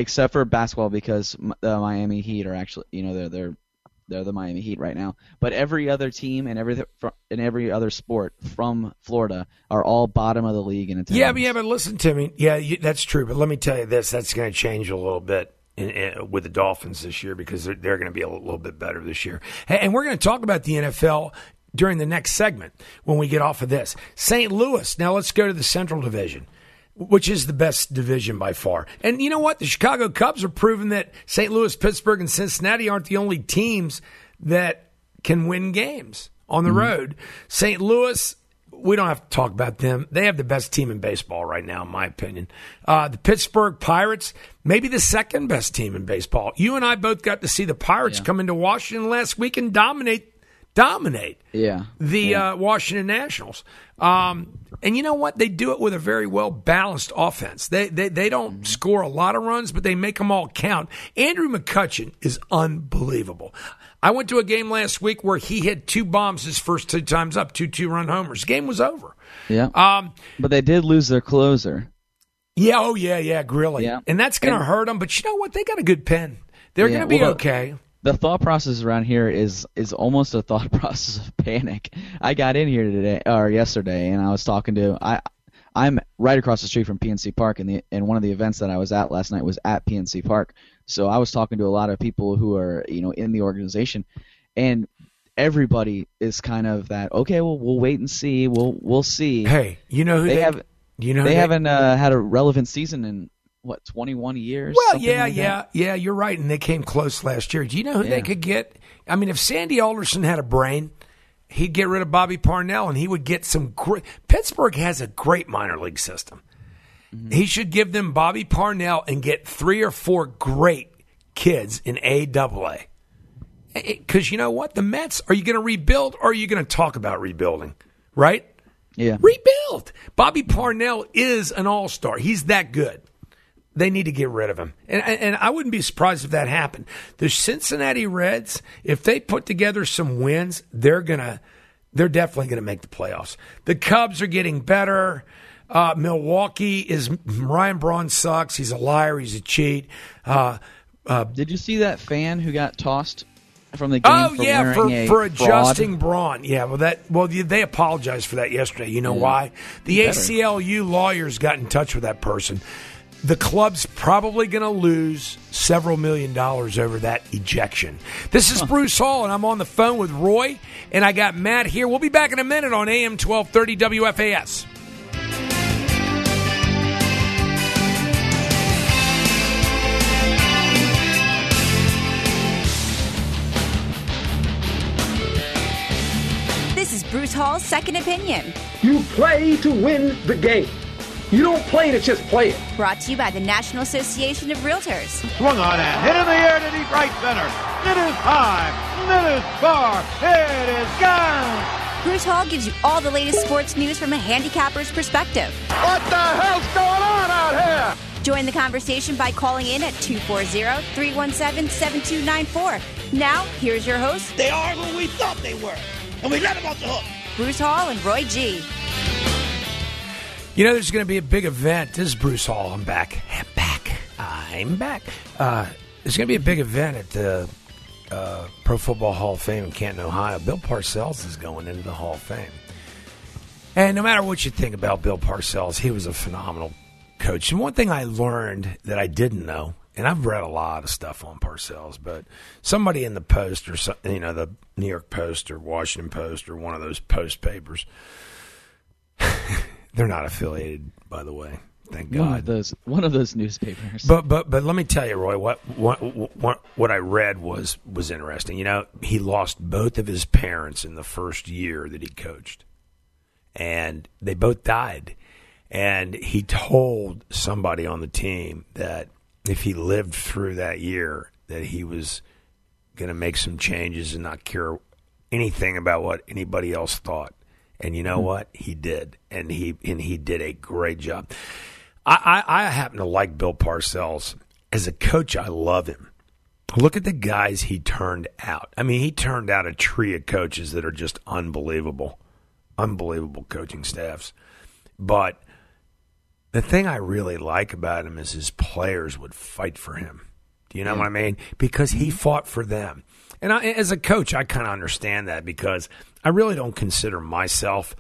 except for basketball because the Miami Heat are actually, they're the Miami Heat right now. But every other team and every other sport from Florida are all bottom of the league in attendance. Yeah, but listen to me. Yeah, that's true. But let me tell you this: that's going to change a little bit with the Dolphins this year because they're going to be a little bit better this year. And we're going to talk about the NFL during the next segment when we get off of this. St. Louis. Now let's go to the Central Division, which is the best division by far. And you know what? The Chicago Cubs are proving that St. Louis, Pittsburgh, and Cincinnati aren't the only teams that can win games on the road. St. Louis, we don't have to talk about them. They have the best team in baseball right now, in my opinion. The Pittsburgh Pirates, maybe the second best team in baseball. You and I both got to see the Pirates come into Washington last week and dominate the Washington Nationals. And you know what? They do it with a very well-balanced offense. They don't score a lot of runs, but they make them all count. Andrew McCutchen is unbelievable. I went to a game last week where he hit 2 bombs his first 2 times up, 2 2-run homers. The game was over. Yeah. But they did lose their closer. Yeah, Grilly. Yeah. And that's going to hurt them. But you know what? They got a good pen. They're going to be okay. The thought process around here is almost a thought process of panic. I got in here yesterday, and I was talking to I'm right across the street from PNC Park, and one of the events that I was at last night was at PNC Park. So I was talking to a lot of people who are in the organization, and everybody is kind of that. Okay, well we'll wait and see. We'll see. Hey, you know who they have? They haven't had a relevant season in 21 years? Well, yeah, you're right, and they came close last year. Do you know who they could get? I mean, if Sandy Alderson had a brain, he'd get rid of Bobby Parnell, and he would get some great. Pittsburgh has a great minor league system. Mm-hmm. He should give them Bobby Parnell and get 3 or 4 great kids in AA. Because you know what? The Mets, are you going to rebuild, or are you going to talk about rebuilding? Right? Yeah. Rebuild. Bobby Parnell is an all-star. He's that good. They need to get rid of him. And I wouldn't be surprised if that happened. The Cincinnati Reds, if they put together some wins, they're definitely going to make the playoffs. The Cubs are getting better. Milwaukee Ryan Braun sucks. He's a liar. He's a cheat. Did you see that fan who got tossed from the game for adjusting Braun? Yeah, they apologized for that yesterday. You know why? The ACLU lawyers got in touch with that person. The club's probably going to lose several $1 million over that ejection. This is Bruce Hall, and I'm on the phone with Roy, and I got Matt here. We'll be back in a minute on AM 1230 WFAS. This is Bruce Hall's Second Opinion. You play to win the game. You don't play to just play it. Brought to you by the National Association of Realtors. Swung on and hit in the air to deep right center. It is high. It is far. It is gone. Bruce Hall gives you all the latest sports news from a handicapper's perspective. What the hell's going on out here? Join the conversation by calling in at 240-317-7294. Now, here's your host. They are who we thought they were, and we let them off the hook. Bruce Hall and Roy G. You know, there's going to be a big event. This is Bruce Hall. I'm back. I'm back. There's going to be a big event at the Pro Football Hall of Fame in Canton, Ohio. Bill Parcells is going into the Hall of Fame. And no matter what you think about Bill Parcells, he was a phenomenal coach. And one thing I learned that I didn't know, and I've read a lot of stuff on Parcells, but somebody in the Post or the New York Post or Washington Post or one of those Post papers, they're not affiliated, by the way. Thank God. One of those newspapers. But let me tell you, Roy, what I read was interesting. You know, he lost both of his parents in the first year that he coached, and they both died. And he told somebody on the team that if he lived through that year, that he was going to make some changes and not care anything about what anybody else thought. And you know what? He did, and he did a great job. I happen to like Bill Parcells. As a coach, I love him. Look at the guys he turned out. I mean, he turned out a tree of coaches that are just unbelievable. Unbelievable coaching staffs. But the thing I really like about him is his players would fight for him. Do you know what I mean? Because he fought for them. And as a coach, I kind of understand that because I really don't consider myself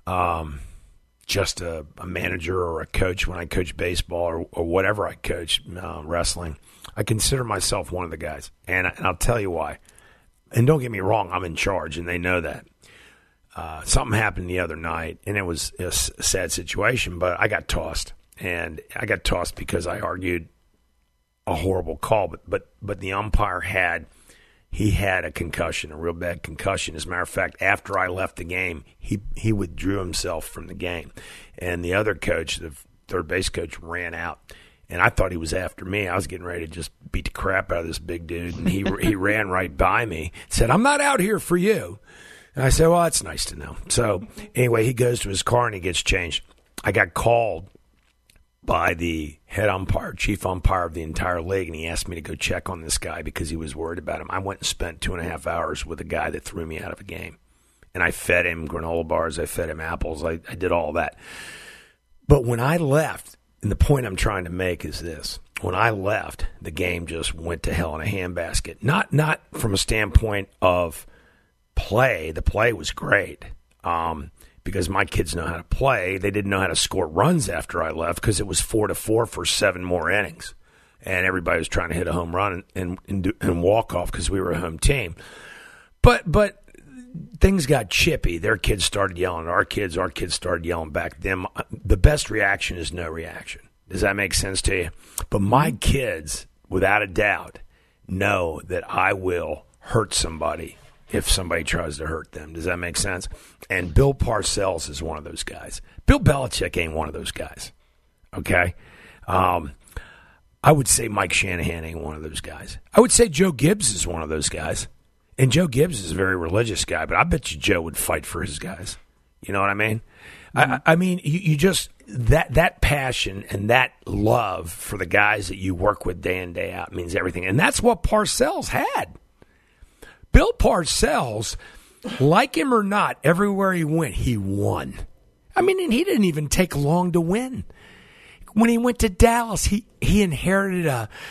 just a manager or a coach when I coach baseball or whatever I coach, wrestling. I consider myself one of the guys, and I'll tell you why. And don't get me wrong, I'm in charge, and they know that. Something happened the other night, and it was a sad situation, but I got tossed. And I got tossed because I argued a horrible call, but the umpire had a concussion, a real bad concussion. As a matter of fact, after I left the game, he withdrew himself from the game. And the other coach, the third base coach, ran out. And I thought he was after me. I was getting ready to just beat the crap out of this big dude. And he ran right by me, said, "I'm not out here for you." And I said, "Well, that's nice to know." So anyway, he goes to his car and he gets changed. I got called by the head umpire, chief umpire of the entire league, and he asked me to go check on this guy because he was worried about him. I went and spent 2.5 hours with a guy that threw me out of a game. And I fed him granola bars, I fed him apples, I did all that. But when I left, and the point I'm trying to make is this, when I left, the game just went to hell in a handbasket. Not from a standpoint of play. The play was great. Because my kids know how to play. They didn't know how to score runs after I left because it was 4-4 for 7 more innings. And everybody was trying to hit a home run and walk off because we were a home team. But things got chippy. Their kids started yelling at our kids started yelling back at them. The best reaction is no reaction. Does that make sense to you? But my kids, without a doubt, know that I will hurt somebody if somebody tries to hurt them. Does that make sense? And Bill Parcells is one of those guys. Bill Belichick ain't one of those guys. Okay? I would say Mike Shanahan ain't one of those guys. I would say Joe Gibbs is one of those guys. And Joe Gibbs is a very religious guy, but I bet you Joe would fight for his guys. You know what I mean? Mm-hmm. I mean, you just, that passion and that love for the guys that you work with day in, day out means everything. And that's what Parcells had. Bill Parcells, like him or not, everywhere he went, he won. I mean, and he didn't even take long to win. When he went to Dallas, he inherited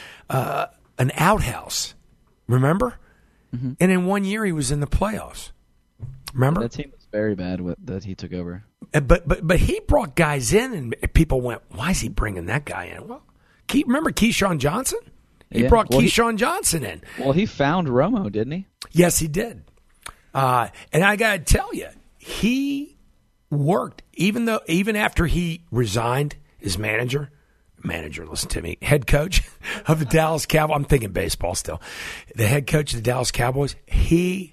an outhouse. Remember? Mm-hmm. And in 1 year, he was in the playoffs. Remember? That team was very bad that he took over. But he brought guys in, and people went, "Why is he bringing that guy in?" Well, remember Keyshawn Johnson? He brought Keyshawn Johnson in. Well, he found Romo, didn't he? Yes, he did. And I got to tell you, he worked even after he resigned as manager, listen to me, head coach of the Dallas Cowboys. I'm thinking baseball still. The head coach of the Dallas Cowboys, he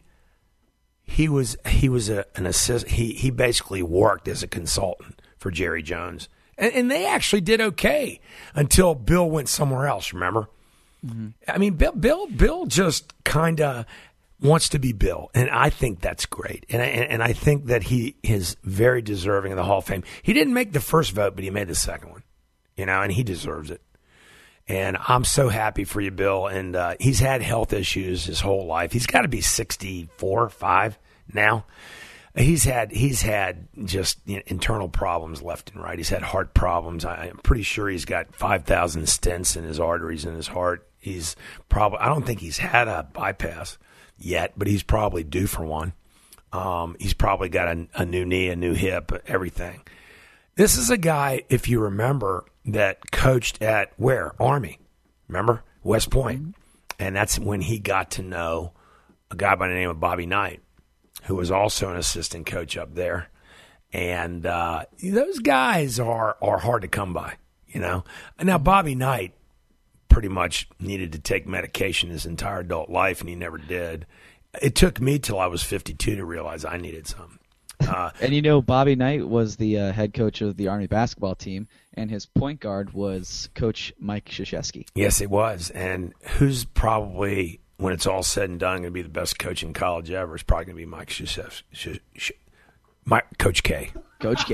was an assistant. He basically worked as a consultant for Jerry Jones. And they actually did okay until Bill went somewhere else, remember? Mm-hmm. I mean, Bill just kind of wants to be Bill, and I think that's great. And I think that he is very deserving of the Hall of Fame. He didn't make the first vote, but he made the second one, and he deserves it. And I'm so happy for you, Bill. And he's had health issues his whole life. He's got to be 64, 5 now. He's had just internal problems left and right. He's had heart problems. I'm pretty sure he's got 5,000 stents in his arteries in his heart. I don't think he's had a bypass yet, but he's probably due for one. He's probably got a new knee, a new hip, everything. This is a guy, if you remember, that coached at where? Army. Remember? West Point. Mm-hmm. And that's when he got to know a guy by the name of Bobby Knight, who was also an assistant coach up there. And those guys are hard to come by, Now, Bobby Knight pretty much needed to take medication his entire adult life, and he never did. It took me till I was 52 to realize I needed some. And Bobby Knight was the head coach of the Army basketball team, and his point guard was Coach Mike Krzyzewski. Yes, it was. And who's probably, when it's all said and done, going to be the best coach in college ever? It's probably going to be Mike Krzyzewski. Coach K. Coach K.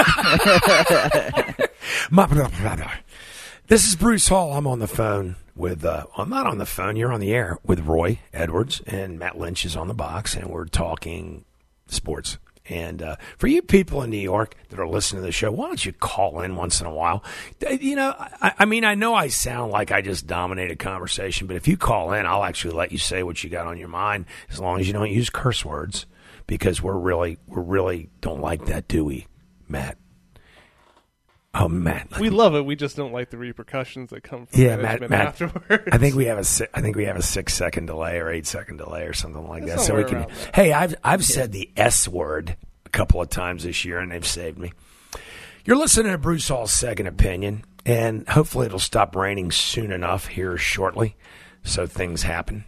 This is Bruce Hall. I'm on the phone with, I'm not on the phone, you're on the air with Roy Edwards, and Matt Lynch is on the box, and we're talking sports. And for you people in New York that are listening to the show, why don't you call in once in a while? You know, I mean, I know I sound like I just dominate a conversation, but if you call in, I'll actually let you say what you got on your mind, as long as you don't use curse words, because we're really don't like that, do we, Matt? Oh, Matt, we love it. We just don't like the repercussions that come from management Matt, afterwards. I think we have a 6-second delay or 8-second delay or something like that. So we can. That. Hey, I've said the S word a couple of times this year, and they've saved me. You're listening to Bruce Hall's Second Opinion, and hopefully it'll stop raining soon enough here shortly, so things happen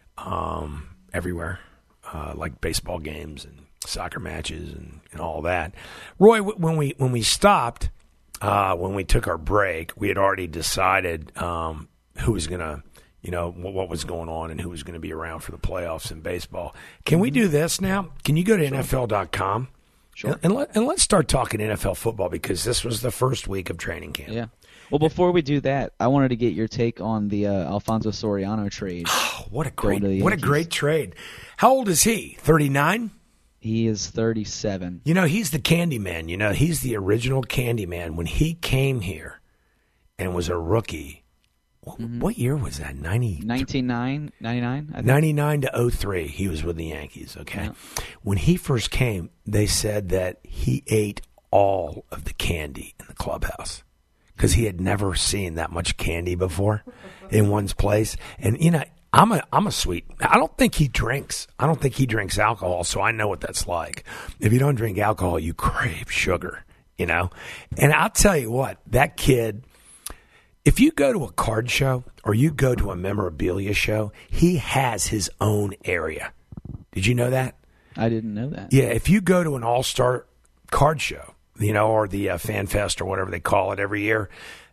everywhere, like baseball games and soccer matches and all that. Roy, when we stopped. When we took our break, we had already decided who was going to, what was going on and who was going to be around for the playoffs in baseball. Can we do this now? Can you go to NFL.com? Sure. And let's start talking NFL football, because this was the first week of training camp. Yeah. Well, before we do that, I wanted to get your take on the Alfonso Soriano trade. Oh, what a great trade. How old is he? 39? He is 37. He's the Candyman. He's the original Candyman. When he came here and was a rookie, what year was that? 99, I think. 99 to 03, he was with the Yankees, okay? Yeah. When he first came, they said that he ate all of the candy in the clubhouse because he had never seen that much candy before in one's place. And, I'm a sweet. I don't think he drinks. I don't think he drinks alcohol, so I know what that's like. If you don't drink alcohol, you crave sugar, And I'll tell you what, that kid, if you go to a card show or you go to a memorabilia show, he has his own area. Did you know that? I didn't know that. Yeah, if you go to an all-star card show, or the Fan Fest or whatever they call it every year,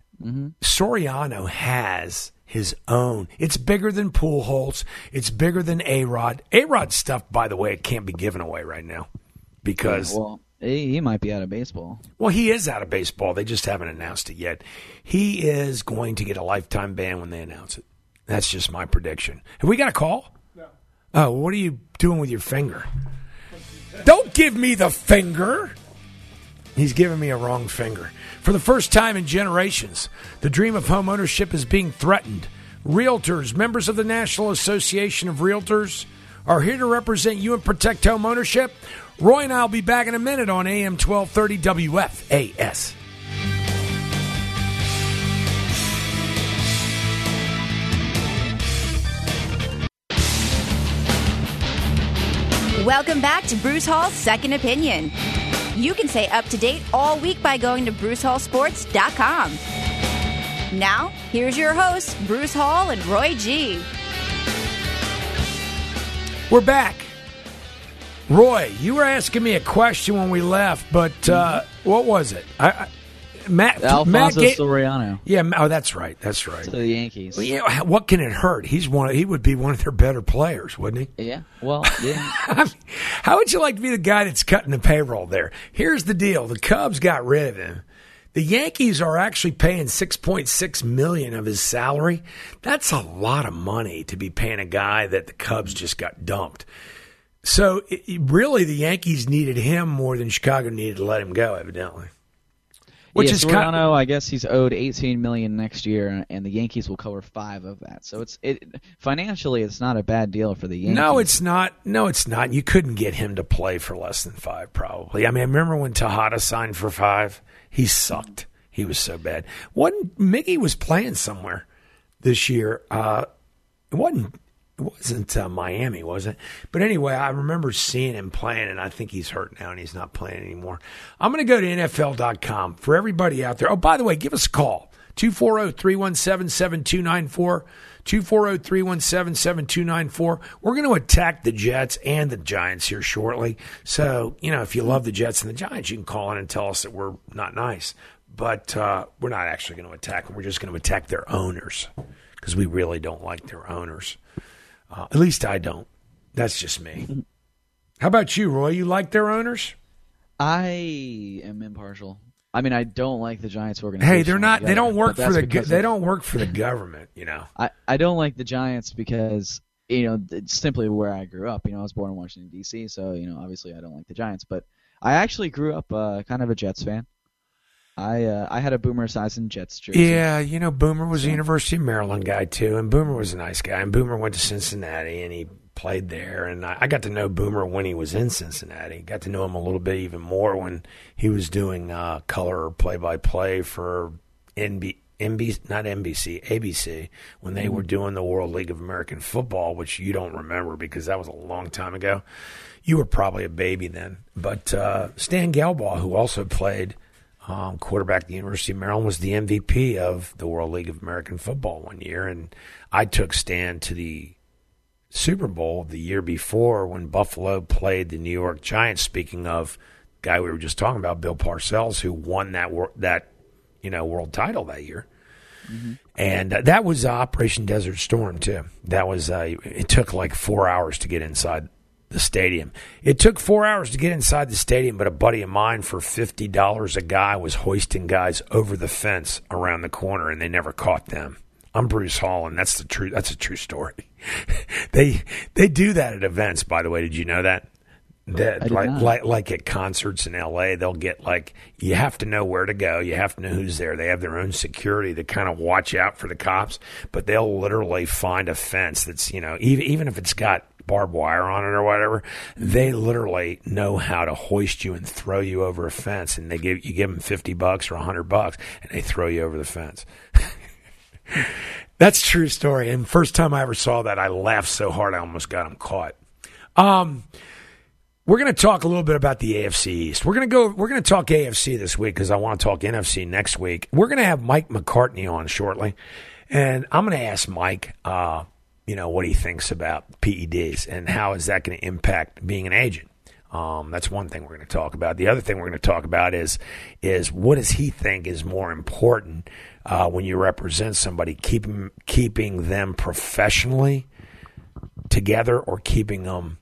Soriano has his own. It's bigger than Pujols. It's bigger than A-Rod. A-Rod stuff, by the way, it can't be given away right now because... Yeah, well, he might be out of baseball. Well, he is out of baseball. They just haven't announced it yet. He is going to get a lifetime ban when they announce it. That's just my prediction. Have we got a call? No. Oh, what are you doing with your finger? Don't give me the finger. He's giving me a wrong finger. For the first time in generations, the dream of home ownership is being threatened. Realtors, members of the National Association of Realtors, are here to represent you and protect home ownership. Roy and I will be back in a minute on AM 1230 WFAS. Welcome back to Bruce Hall's Second Opinion. You can stay up to date all week by going to BruceHallSports.com. Now, here's your hosts, Bruce Hall and Roy G. We're back. Roy, you were asking me a question when we left, but what was it? Alfonso Soriano. Yeah, that's right. That's right. To the Yankees. Well, what can it hurt? He would be one of their better players, wouldn't he? Yeah. Well, yeah. How would you like to be the guy that's cutting the payroll there? Here's the deal: the Cubs got rid of him. The Yankees are actually paying $6.6 million of his salary. That's a lot of money to be paying a guy that the Cubs just got dumped. So really, the Yankees needed him more than Chicago needed to let him go, evidently. Which is Soriano, I guess he's owed $18 million next year, and the Yankees will cover $5 million of that. So financially, it's not a bad deal for the Yankees. No, it's not. You couldn't get him to play for less than $5 million, probably. I mean, I remember when Tejada signed for $5 million. He sucked. He was so bad. Mickey was playing somewhere this year. It wasn't Miami, was it? But anyway, I remember seeing him playing, and I think he's hurt now, and he's not playing anymore. I'm going to go to NFL.com. For everybody out there, oh, by the way, give us a call, 240-317-7294, 240-317-7294. We're going to attack the Jets and the Giants here shortly. So, if you love the Jets and the Giants, you can call in and tell us that we're not nice. But we're not actually going to attack them. We're just going to attack their owners because we really don't like their owners. At least I don't. That's just me. How about you, Roy? You like their owners? I am impartial. I mean, I don't like the Giants organization. Hey, they're not. They don't work for the. They don't work for the government. I don't like the Giants because it's simply where I grew up. I was born in Washington D.C., so obviously I don't like the Giants. But I actually grew up kind of a Jets fan. I had a Boomer Esiason Jets jersey. Yeah, Boomer was a University of Maryland guy too, and Boomer was a nice guy. And Boomer went to Cincinnati, and he played there. And I got to know Boomer when he was in Cincinnati. Got to know him a little bit even more when he was doing color play-by-play for ABC, when they were doing the World League of American Football, which you don't remember because that was a long time ago. You were probably a baby then. But Stan Gelbaugh, who also played quarterback at the University of Maryland, was the MVP of the World League of American Football one year. And I took Stan to the Super Bowl the year before when Buffalo played the New York Giants. Speaking of the guy we were just talking about, Bill Parcells, who won that world title that year. Mm-hmm. And that was Operation Desert Storm too. That was it took like 4 hours to get inside the stadium. It took 4 hours to get inside the stadium, but a buddy of mine for $50 a guy was hoisting guys over the fence around the corner, and they never caught them. I'm Bruce Hall, and that's a true story. They do that at events, by the way. Did you know that? Like at concerts in LA, they'll get you have to know where to go. You have to know who's there. They have their own security to kind of watch out for the cops, but they'll literally find a fence that's, even if it's got barbed wire on it or whatever, they literally know how to hoist you and throw you over a fence, and you give them $50 or $100, and they throw you over the fence. That's a true story. And first time I ever saw that, I laughed so hard I almost got them caught. We're going to talk a little bit about the AFC East. We're going to talk AFC this week because I want to talk NFC next week. We're going to have Mike McCartney on shortly, and I'm going to ask Mike, what he thinks about PEDs and how is that going to impact being an agent. That's one thing we're going to talk about. The other thing we're going to talk about is what does he think is more important when you represent somebody, keeping them professionally together or keeping them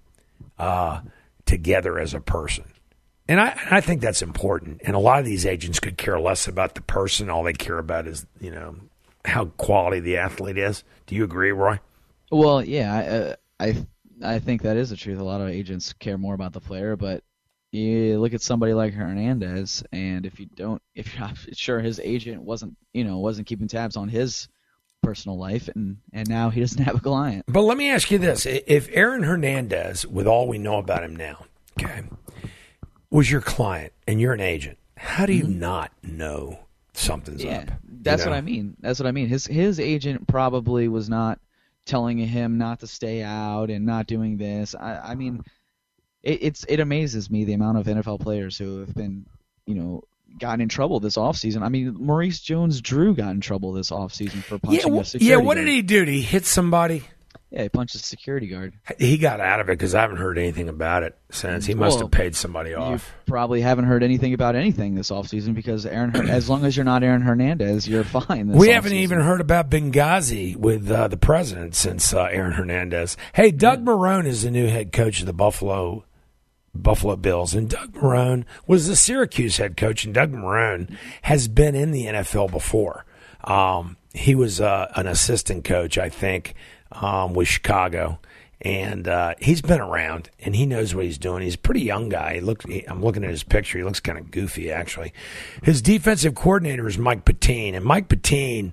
together as a person. And I think that's important. And a lot of these agents could care less about the person. All they care about is, how quality the athlete is. Do you agree, Roy? Well, yeah, I think that is the truth. A lot of agents care more about the player, but you look at somebody like Hernandez, and if you're not sure his agent wasn't keeping tabs on his personal life, and now he doesn't have a client. But let me ask you this. If Aaron Hernandez, with all we know about him now, okay, was your client and you're an agent, how do you not know something's up? That's what I mean. That's what I mean. His agent probably was not telling him not to stay out and not doing this. I mean, it amazes me the amount of NFL players who have been, gotten in trouble this offseason. I mean, Maurice Jones-Drew got in trouble this offseason for punching a security guard. What did he do? Did he hit somebody? Yeah, he punched a security guard. He got out of it because I haven't heard anything about it since. He must have paid somebody off. You probably haven't heard anything about anything this offseason because as long as you're not Aaron Hernandez, you're fine this We haven't even heard about Benghazi with the president since Aaron Hernandez. Hey, Doug Marrone is the new head coach of the Buffalo Bills, and Doug Marrone was the Syracuse head coach, and Doug Marrone has been in the NFL before. He was an assistant coach, I think, with Chicago, and he's been around, and he knows what he's doing. He's a pretty young guy. I'm looking at his picture. He looks kind of goofy, actually. His defensive coordinator is Mike Pettine, and Mike Pettine,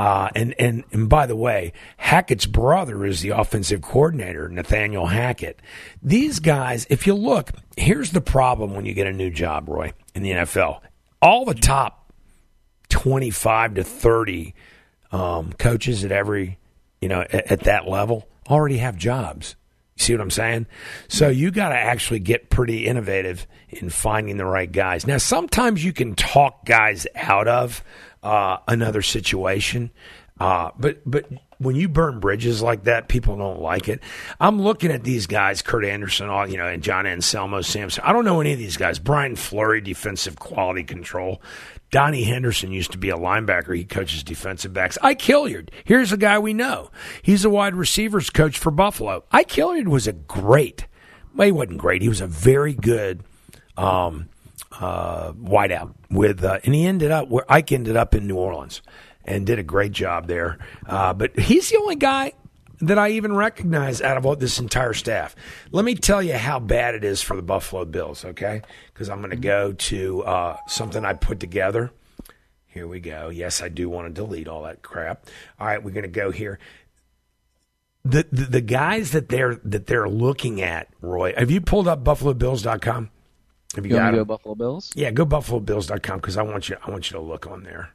and by the way, Hackett's brother is the offensive coordinator, Nathaniel Hackett. These guys, if you look, here's the problem when you get a new job, Roy, in the NFL. All the top 25 to 30 coaches at every at that level already have jobs. You see what I'm saying? So you got to actually get pretty innovative in finding the right guys. Now, sometimes you can talk guys out of another situation, but when you burn bridges like that, people don't like it. I'm looking at these guys, Kurt Anderson, and John Anselmo, Sampson. I don't know any of these guys. Brian Fleury, defensive quality control. Donnie Henderson used to be a linebacker. He coaches defensive backs. Ike Hilliard, here's a guy we know. He's a wide receivers coach for Buffalo. Ike Hilliard was he wasn't great. He was a very good wideout and Ike ended up in New Orleans and did a great job there. But he's the only guy that I even recognize out of all this entire staff. Let me tell you how bad it is for the Buffalo Bills, okay? Because I'm going to go to something I put together. Here we go. Yes, I do want to delete all that crap. All right, we're going to go here. The guys that they're looking at, Roy, have you pulled up BuffaloBills.com? Have you got to it? go Buffalo Bills? Yeah, go BuffaloBills.com because I want you to look on there.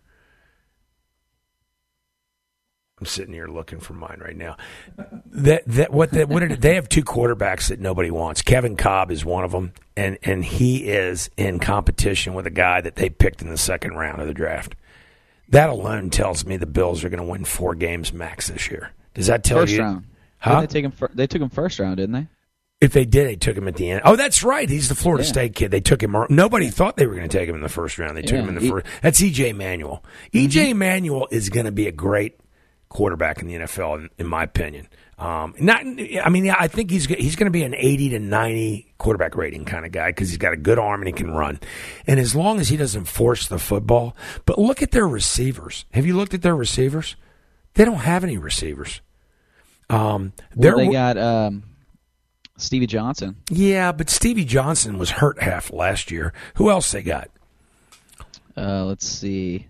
I'm sitting here looking for mine right now. They have two quarterbacks that nobody wants. Kevin Cobb is one of them, and he is in competition with a guy that they picked in the second round of the draft. That alone tells me the Bills are going to win 4 games max this year. Does that tell you? First round. Huh? They took him first round, didn't they? If they did, they took him at the end. Oh, that's right. He's the Florida State kid. They took him. Nobody thought they were going to take him in the first round. They took him in the first. That's E.J. Manuel. E.J. Manuel is going to be a great quarterback in the NFL, in my opinion. I think he's going to be an 80 to 90 quarterback rating kind of guy because he's got a good arm and he can run. And as long as he doesn't force the football. But look at their receivers. Have you looked at their receivers? They don't have any receivers. They got Stevie Johnson. Yeah, but Stevie Johnson was hurt half last year. Who else they got? Let's see.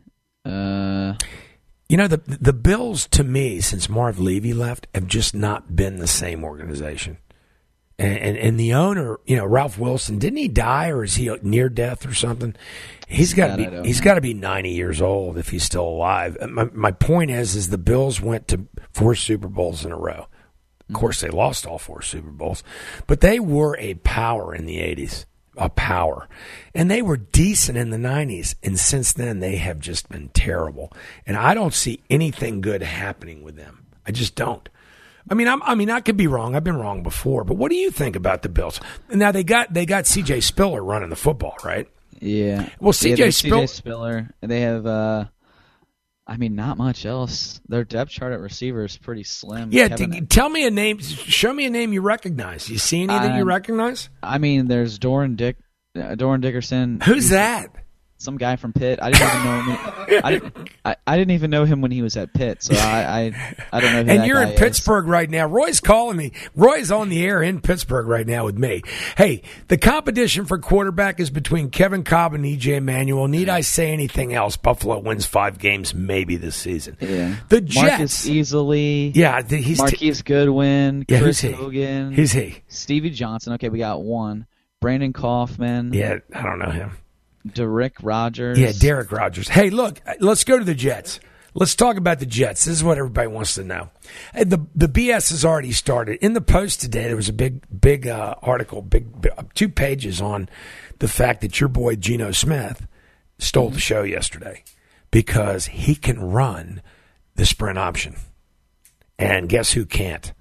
The Bills, to me, since Marv Levy left, have just not been the same organization. And the owner, Ralph Wilson, didn't he die or is he near death or something? He's got to be 90 years old if he's still alive. My point is the Bills went to 4 Super Bowls in a row. Of course, they lost all 4 Super Bowls, but they were a power in the 80s. A power. And they were decent in the 90s. And since then, they have just been terrible. And I don't see anything good happening with them. I just don't. I could be wrong. I've been wrong before. But what do you think about the Bills? Now, they got C.J. Spiller running the football, right? Yeah. Well, C.J. Spiller. They have, not much else. Their depth chart at receiver is pretty slim. Yeah, tell me a name. Show me a name you recognize. You see any that you recognize? There's Doran Dickerson. Who's that? Some guy from Pitt. I didn't even know him. I didn't even know him when he was at Pitt. So I don't know who and that you're guy in Pittsburgh right now. Roy's calling me. Roy's on the air in Pittsburgh right now with me. Hey, the competition for quarterback is between Kevin Cobb and E.J. Manuel. Need I say anything else? Buffalo wins 5 games maybe this season. Yeah. The Jets. Marcus Easley. Yeah, he's Marquise Goodwin. Yeah, Chris who's he? Hogan. Who's he? Stevie Johnson. Okay, we got one. Brandon Kaufman. Yeah, I don't know him. Derek Rogers. Yeah, Derek Rogers. Hey, look, let's go to the Jets. Let's talk about the Jets. This is what everybody wants to know. The BS has already started. In the Post today, there was a big article, 2 pages on the fact that your boy Geno Smith stole the show yesterday because he can run the sprint option. And guess who can't?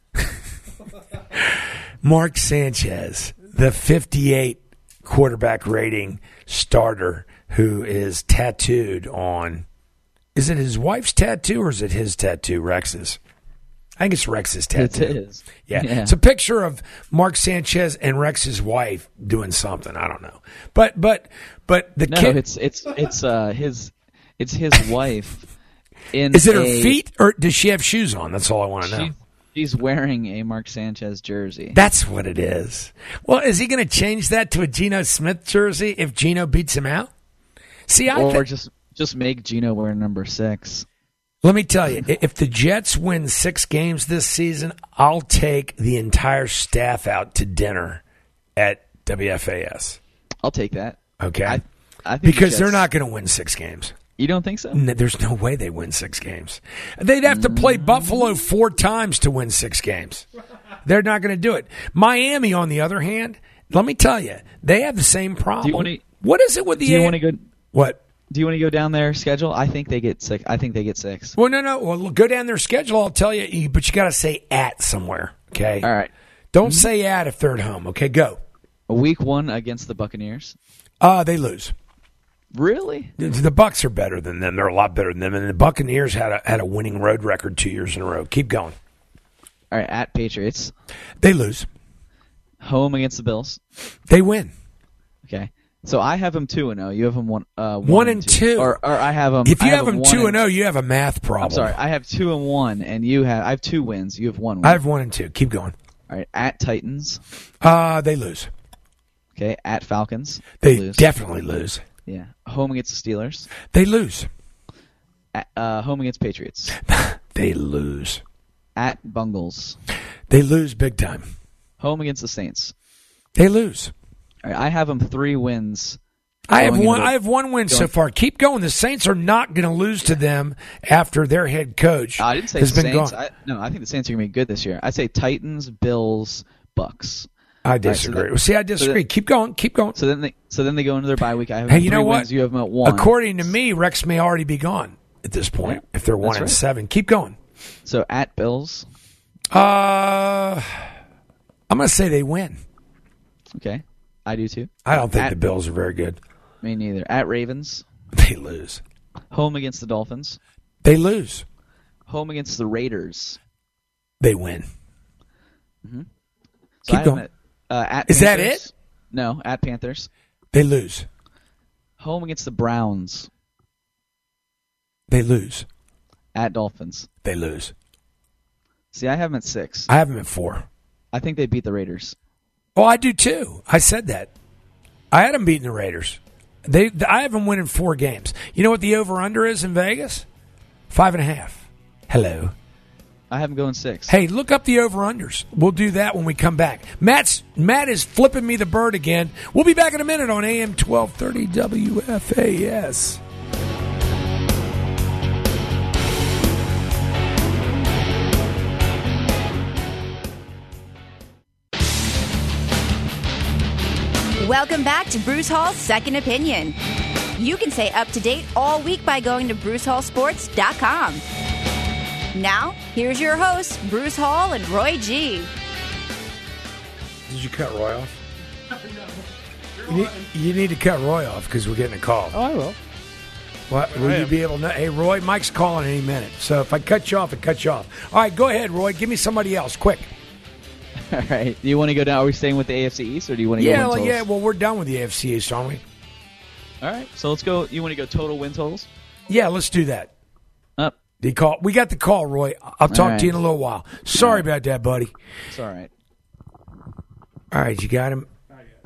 Mark Sanchez, the 58 quarterback rating starter who is tattooed on, is it his wife's tattoo or is it his tattoo, Rex's? I think it's Rex's tattoo. It is. Yeah. It's a picture of Mark Sanchez and Rex's wife doing something. I don't know. But the kid. It's his wife. Is it her feet or does she have shoes on? That's all I want to know. She's wearing a Mark Sanchez jersey. That's what it is. Well, is he going to change that to a Geno Smith jersey if Geno beats him out? See, just make Geno wear number 6. Let me tell you, if the Jets win 6 games this season, I'll take the entire staff out to dinner at WFAS. I'll take that. Okay. I think because they're not going to win 6 games. You don't think so? No, there's no way they win 6 games. They'd have to play Buffalo 4 times to win 6 games. They're not going to do it. Miami, on the other hand, let me tell you, they have the same problem. What is it with the? Do you want to go? What? Do you want to go down their schedule? I think they get 6. Well, no. Well, go down their schedule. I'll tell you, but you got to say at somewhere. Okay. All right. Don't say at if they're at home. Okay, go. Week 1 against the Buccaneers. They lose. Really? The Bucs are better than them. They're a lot better than them. And the Buccaneers had a winning road record 2 years in a row. Keep going. All right, at Patriots. They lose. Home against the Bills. They win. Okay. So I have them 2-0. You have them 1-2. Or I have them. If you have them 2-0, you have a math problem. I'm sorry. I have 2-1, and I have 2 wins. You have 1 win. I have 1-2. Keep going. All right. At Titans. They lose. Okay. At Falcons. They lose. definitely lose. Yeah. Home against the Steelers. They lose. Home against Patriots. They lose. At Bungles. They lose big time. Home against the Saints. They lose. All right, I have them 3 wins. I have one win so far. Keep going. The Saints are not going to lose to them after their head coach I didn't say has the been Saints. gone. I think the Saints are going to be good this year. I say Titans, Bills, Bucks. I disagree. I disagree. Keep going. Keep going. So then they go into their bye week. I have Hey, you know 3 what? wins. You have them at 1. According to me, Rex may already be gone at this point if they're 1-7. Keep going. So at Bills. I'm going to say they win. Okay. I do too. I don't think the Bills are very good. Me neither. At Ravens. They lose. Home against the Dolphins. They lose. Home against the Raiders. They win. Mm-hmm. So Keep going. At Is that it? No, at Panthers. They lose. Home against the Browns. They lose. At Dolphins. They lose. See, I have them at 6. I have them at 4. I think they beat the Raiders. Oh, I do too. I said that. I had them beating the Raiders. I have them winning 4 games. You know what the over-under is in Vegas? 5.5. Hello. I have them going 6. Hey, look up the over-unders. We'll do that when we come back. Matt is flipping me the bird again. We'll be back in a minute on AM 1230 WFAS. Welcome back to Bruce Hall's Second Opinion. You can stay up to date all week by going to BruceHallSports.com. Now, here's your hosts, Bruce Hall and Roy G. Did you cut Roy off? No. You need to cut Roy off because we're getting a call. Oh, I will. What, will you be able to? Hey, Roy, Mike's calling any minute. So if I cut you off, I cut you off. All right, go ahead, Roy. Give me somebody else, quick. All right. Do you want to go down? Are we staying with the AFC East, or do you want to go win totals? Well, we're done with the AFC East, aren't we? All right. So let's go. You want to go total win totals? Yeah, let's do that. Up. We got the call, Roy. I'll talk to you in a little while. Sorry about that, buddy. It's all right. All right, you got him?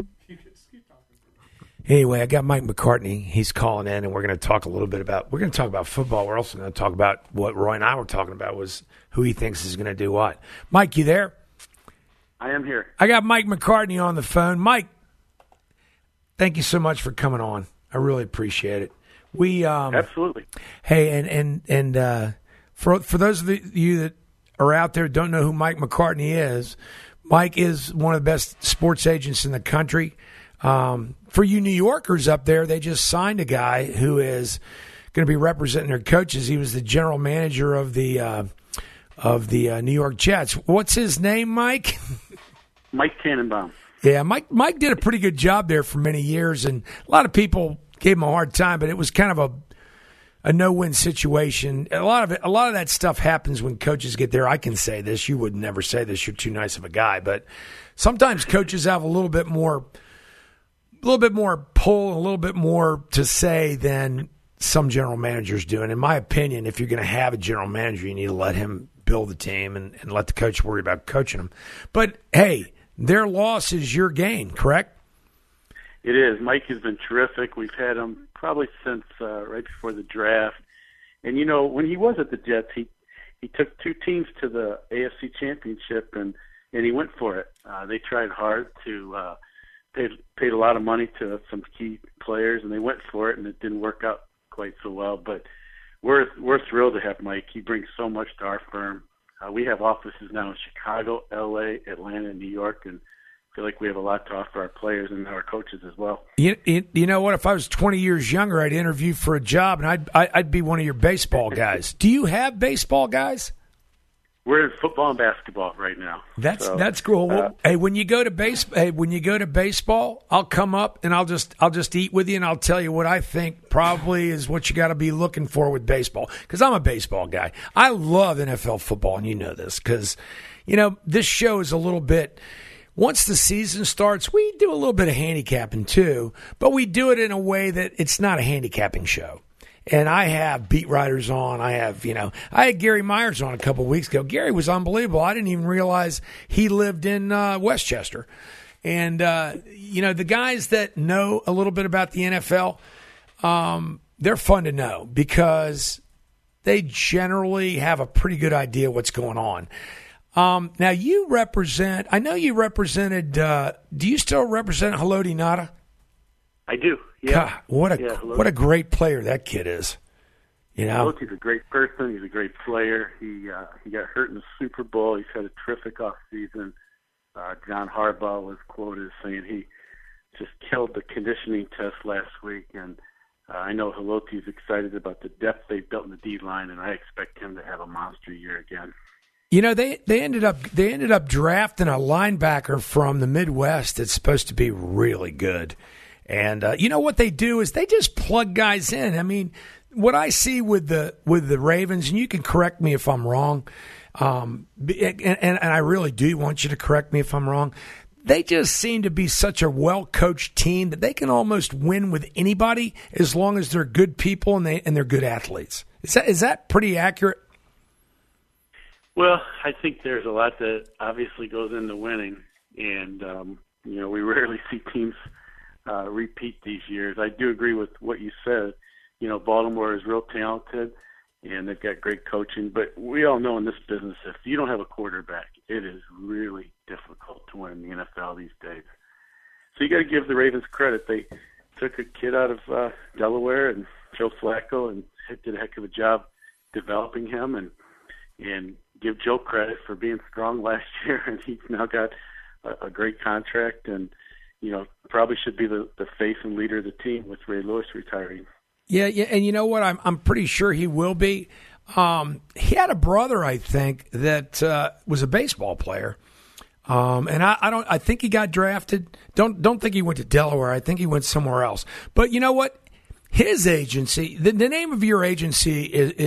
Anyway, I got Mike McCartney. He's calling in, and we're going to talk a little bit about football. We're also going to talk about what Roy and I were talking about, was who he thinks is going to do what. Mike, you there? I am here. I got Mike McCartney on the phone. Mike, thank you so much for coming on. I really appreciate it. Absolutely. Hey, and for those of you that are out there who don't know who Mike McCartney is, Mike is one of the best sports agents in the country. For you New Yorkers up there, they just signed a guy who is going to be representing their coaches. He was the general manager of the New York Jets. What's his name, Mike? Mike Tannenbaum. Yeah, Mike did a pretty good job there for many years, and a lot of people gave him a hard time, but it was kind of a no-win situation. A lot of that stuff happens when coaches get there. I can say this. You would never say this. You're too nice of a guy. But sometimes coaches have a little bit more pull, a little bit more to say than some general managers do. And in my opinion, if you're going to have a general manager, you need to let him build the team and let the coach worry about coaching them. But, hey, their loss is your gain, correct? It is. Mike has been terrific. We've had him probably since right before the draft. And, you know, when he was at the Jets, he took 2 teams to the AFC Championship, and he went for it. They tried hard to paid a lot of money to some key players, and they went for it, and it didn't work out quite so well. But we're thrilled to have Mike. He brings so much to our firm. We have offices now in Chicago, L.A., Atlanta, and New York, and I feel like we have a lot to offer our players and our coaches as well. You know what? If I was 20 years younger, I'd interview for a job, and I'd be one of your baseball guys. Do you have baseball guys? We're in football and basketball right now. That's cool. Well, hey, when you go to baseball, I'll come up and I'll just eat with you, and I'll tell you what I think probably is what you got to be looking for with baseball, because I'm a baseball guy. I love NFL football, and you know this because, you know, this show is a little bit. once the season starts, we do a little bit of handicapping too, but we do it in a way that it's not a handicapping show. And I have beat writers on. I had Gary Myers on a couple of weeks ago. Gary was unbelievable. I didn't even realize he lived in Westchester. And, the guys that know a little bit about the NFL, they're fun to know because they generally have a pretty good idea what's going on. Now, you represent, I know you represented, do you still represent Haloti Ngata? I do, yeah. God, what a great player that kid is. Haloti's a great person. He's a great player. He got hurt in the Super Bowl. He's had a terrific offseason. John Harbaugh was quoted as saying he just killed the conditioning test last week, and I know Haloti's excited about the depth they've built in the D-line, and I expect him to have a monster year again. They ended up drafting a linebacker from the Midwest that's supposed to be really good. And what they do is they just plug guys in. I mean, what I see with the Ravens, and you can correct me if I'm wrong, and I really do want you to correct me if I'm wrong. They just seem to be such a well-coached team that they can almost win with anybody as long as they're good people and they're good athletes. Is that pretty accurate? Well, I think there's a lot that obviously goes into winning, and we rarely see teams repeat these years. I do agree with what you said. Baltimore is real talented, and they've got great coaching. But we all know in this business, if you don't have a quarterback, it is really difficult to win in the NFL these days. So you got to give the Ravens credit. They took a kid out of Delaware, and Joe Flacco, and did a heck of a job developing him, and give Joe credit for being strong last year, and he's now got a great contract, and probably should be the face and leader of the team with Ray Lewis retiring. Yeah, and you know what? I'm pretty sure he will be. He had a brother, I think, that was a baseball player, and I think he got drafted. Don't think he went to Delaware. I think he went somewhere else. But you know what? His agency, the name of your agency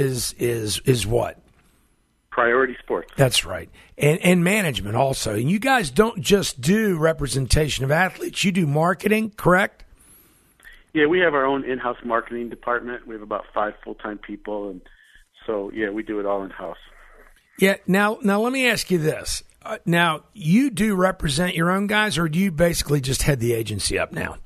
is what? Priority Sports. That's right. And management also. And you guys don't just do representation of athletes. You do marketing, correct? Yeah, we have our own in-house marketing department. We have about 5 full-time people. And so, yeah, we do it all in-house. Yeah. Now let me ask you this. Now, you do represent your own guys, or do you basically just head the agency up now?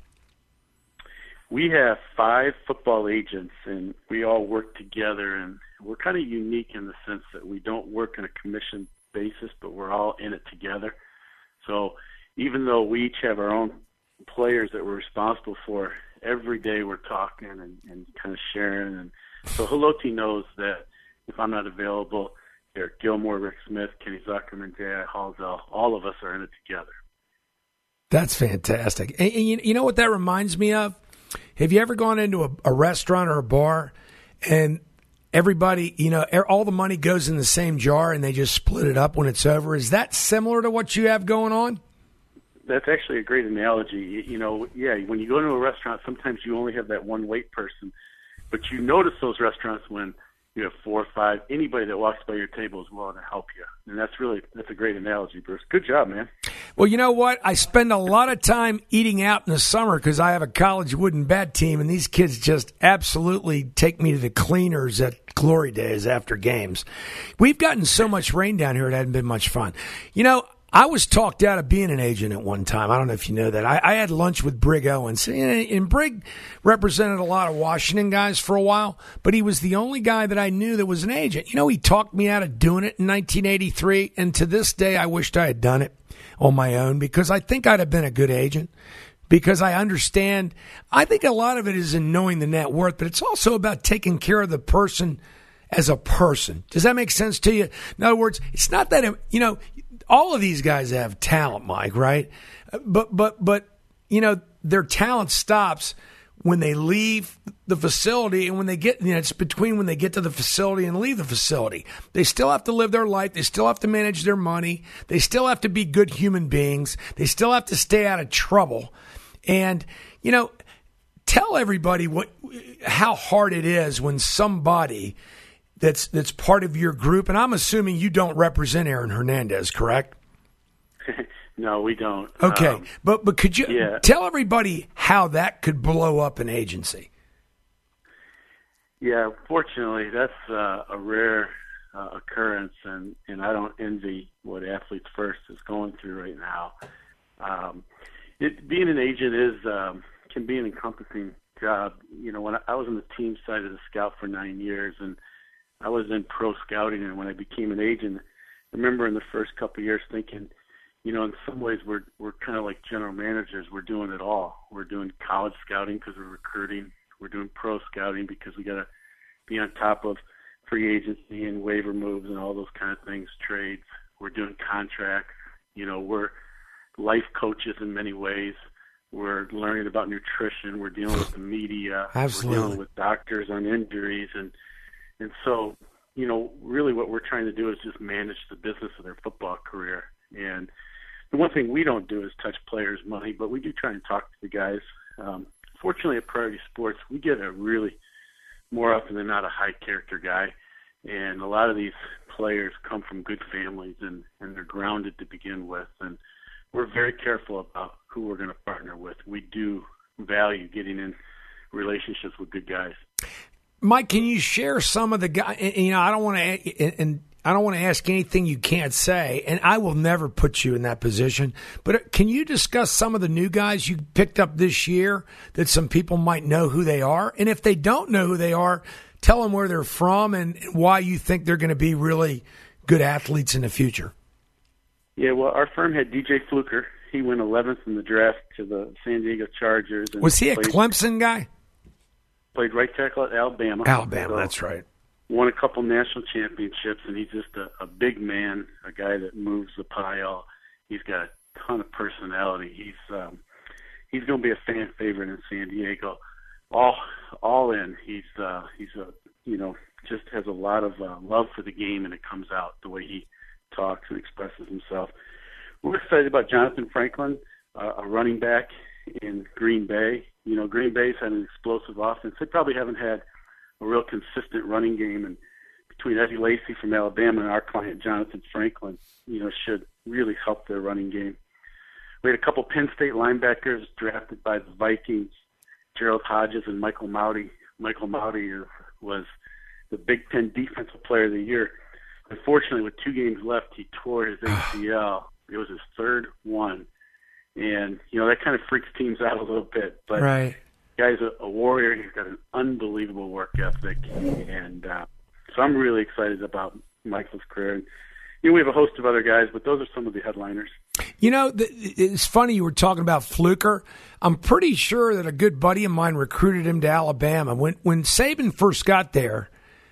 We have 5 football agents, and we all work together, and we're kind of unique in the sense that we don't work on a commission basis, but we're all in it together. So even though we each have our own players that we're responsible for, every day we're talking and kind of sharing. And so Haloti knows that if I'm not available, Eric Gilmore, Rick Smith, Kenny Zuckerman, J.I. Halsell, all of us are in it together. That's fantastic. And you know what that reminds me of? Have you ever gone into a restaurant or a bar and everybody, all the money goes in the same jar and they just split it up when it's over? Is that similar to what you have going on? That's actually a great analogy. When you go into a restaurant, sometimes you only have that one wait person, but you notice those restaurants when you have 4 or 5. Anybody that walks by your table is willing to help you. And that's a great analogy, Bruce. Good job, man. Well, you know what? I spend a lot of time eating out in the summer because I have a college wooden bat team, and these kids just absolutely take me to the cleaners at glory days after games. We've gotten so much rain down here, it hadn't been much fun. I was talked out of being an agent at one time. I don't know if you know that. I had lunch with Brig Owens. And Brig represented a lot of Washington guys for a while, but he was the only guy that I knew that was an agent. He talked me out of doing it in 1983, and to this day I wished I had done it on my own because I think I'd have been a good agent because I understand. I think a lot of it is in knowing the net worth, but it's also about taking care of the person as a person. Does that make sense to you? In other words, it's not that, all of these guys have talent, Mike, right? But their talent stops when they leave the facility and when they get, it's between when they get to the facility and leave the facility. They still have to live their life. They still have to manage their money. They still have to be good human beings. They still have to stay out of trouble. And, tell everybody how hard it is when somebody that's part of your group, and I'm assuming you don't represent Aaron Hernandez, correct? No, we don't. Okay, but could you tell everybody how that could blow up an agency? Yeah, fortunately, that's a rare occurrence, and I don't envy what Athletes First is going through right now. Being an agent can be an encompassing job. You know, when I was on the team side of the scout for 9 years, and I was in pro scouting, and when I became an agent, I remember in the first couple of years thinking, you know, in some ways we're kind of like general managers. We're doing it all. We're doing college scouting because we're recruiting. We're doing pro scouting because we got to be on top of free agency and waiver moves and all those kind of things, trades. We're doing contracts. You know, we're life coaches in many ways. We're learning about nutrition. We're dealing with the media. Absolutely. We're dealing with doctors on injuries. And so, you know, really what we're trying to do is just manage the business of their football career. And the one thing we don't do is touch players' money, but we do try and talk to the guys. Fortunately, at Priority Sports, we get a really, more often than not, a high-character guy. And a lot of these players come from good families, and they're grounded to begin with. And we're very careful about who we're going to partner with. We do value getting in relationships with good guys. Mike, can you share some of the guys? You know, I don't want to ask anything you can't say, and I will never put you in that position. But can you discuss some of the new guys you picked up this year that some people might know who they are? And if they don't know who they are, tell them where they're from and why you think they're going to be really good athletes in the future. Yeah, well, our firm had DJ Fluker. He went 11th in the draft to the San Diego Chargers. And was he a Clemson guy? Played right tackle at Alabama. Alabama, that's right. Won a couple national championships, and he's just a big man, a guy that moves the pile. He's got a ton of personality. He's going to be a fan favorite in San Diego. All in. He's you know, just has a lot of love for the game, and it comes out the way he talks and expresses himself. We're excited about Jonathan Franklin, a running back in Green Bay. You know, Green Bay's had an explosive offense. They probably haven't had a real consistent running game, and between Eddie Lacy from Alabama and our client Jonathan Franklin, you know, should really help their running game. We had a couple Penn State linebackers drafted by the Vikings, Gerald Hodges and Michael Mauti. Michael Mauti was the Big Ten Defensive Player of the Year. Unfortunately, with 2 games left, he tore his ACL. It was his third one. And, you know, that kind of freaks teams out a little bit. But right. The guy's a warrior. He's got an unbelievable work ethic. And so I'm really excited about Michael's career. And, you know, we have a host of other guys, but those are some of the headliners. You know, it's funny you were talking about Fluker. I'm pretty sure that a good buddy of mine recruited him to Alabama. When Saban first got there,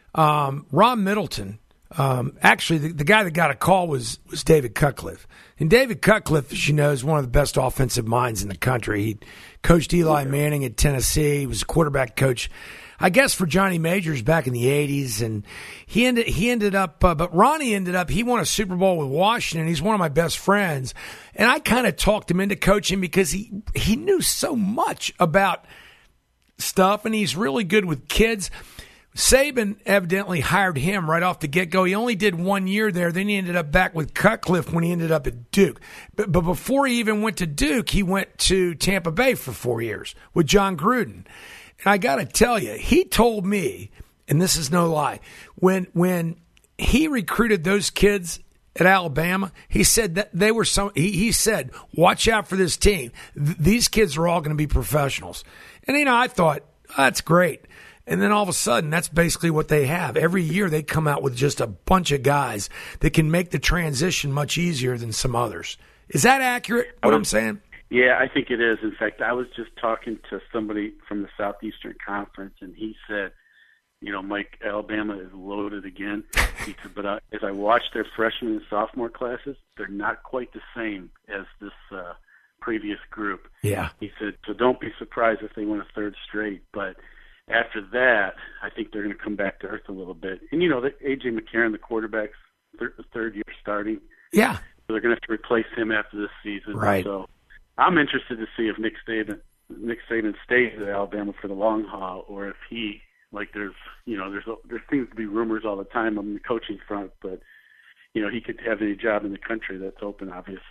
Ron Middleton, actually the guy that got a call was David Cutcliffe. And David Cutcliffe, as you know, is one of the best offensive minds in the country. He coached Eli Manning at Tennessee. He was a quarterback coach, I guess, for Johnny Majors back in the 80s. And he ended up, but Ronnie ended up, he won a Super Bowl with Washington. He's one of my best friends. And I kind of talked him into coaching because he knew so much about stuff, and he's really good with kids. Saban evidently hired him right off the get-go. He only did 1 year there. Then he ended up back with Cutcliffe when he ended up at Duke. But before he even went to Duke, he went to Tampa Bay for 4 years with John Gruden. And I got to tell you, he told me, and this is no lie, when he recruited those kids at Alabama, he said that they were he said, watch out for this team. These kids are all going to be professionals. And, you know, I thought, that's great. And then all of a sudden, that's basically what they have. Every year they come out with just a bunch of guys that can make the transition much easier than some others. Is that accurate, what I'm saying? Yeah, I think it is. In fact, I was just talking to somebody from the Southeastern Conference, and he said, you know, Mike, Alabama is loaded again. He said, but as I watch their freshman and sophomore classes, they're not quite the same as this previous group. Yeah. He said, so don't be surprised if they win a third straight, but after that, I think they're going to come back to earth a little bit. And, you know, A.J. McCarron, the quarterback's third year starting. Yeah. So they're going to have to replace him after this season. Right. So I'm interested to see if Nick Saban stays at Alabama for the long haul, or if he, like there seems to be rumors all the time on the coaching front, but, you know, he could have any job in the country that's open, obviously.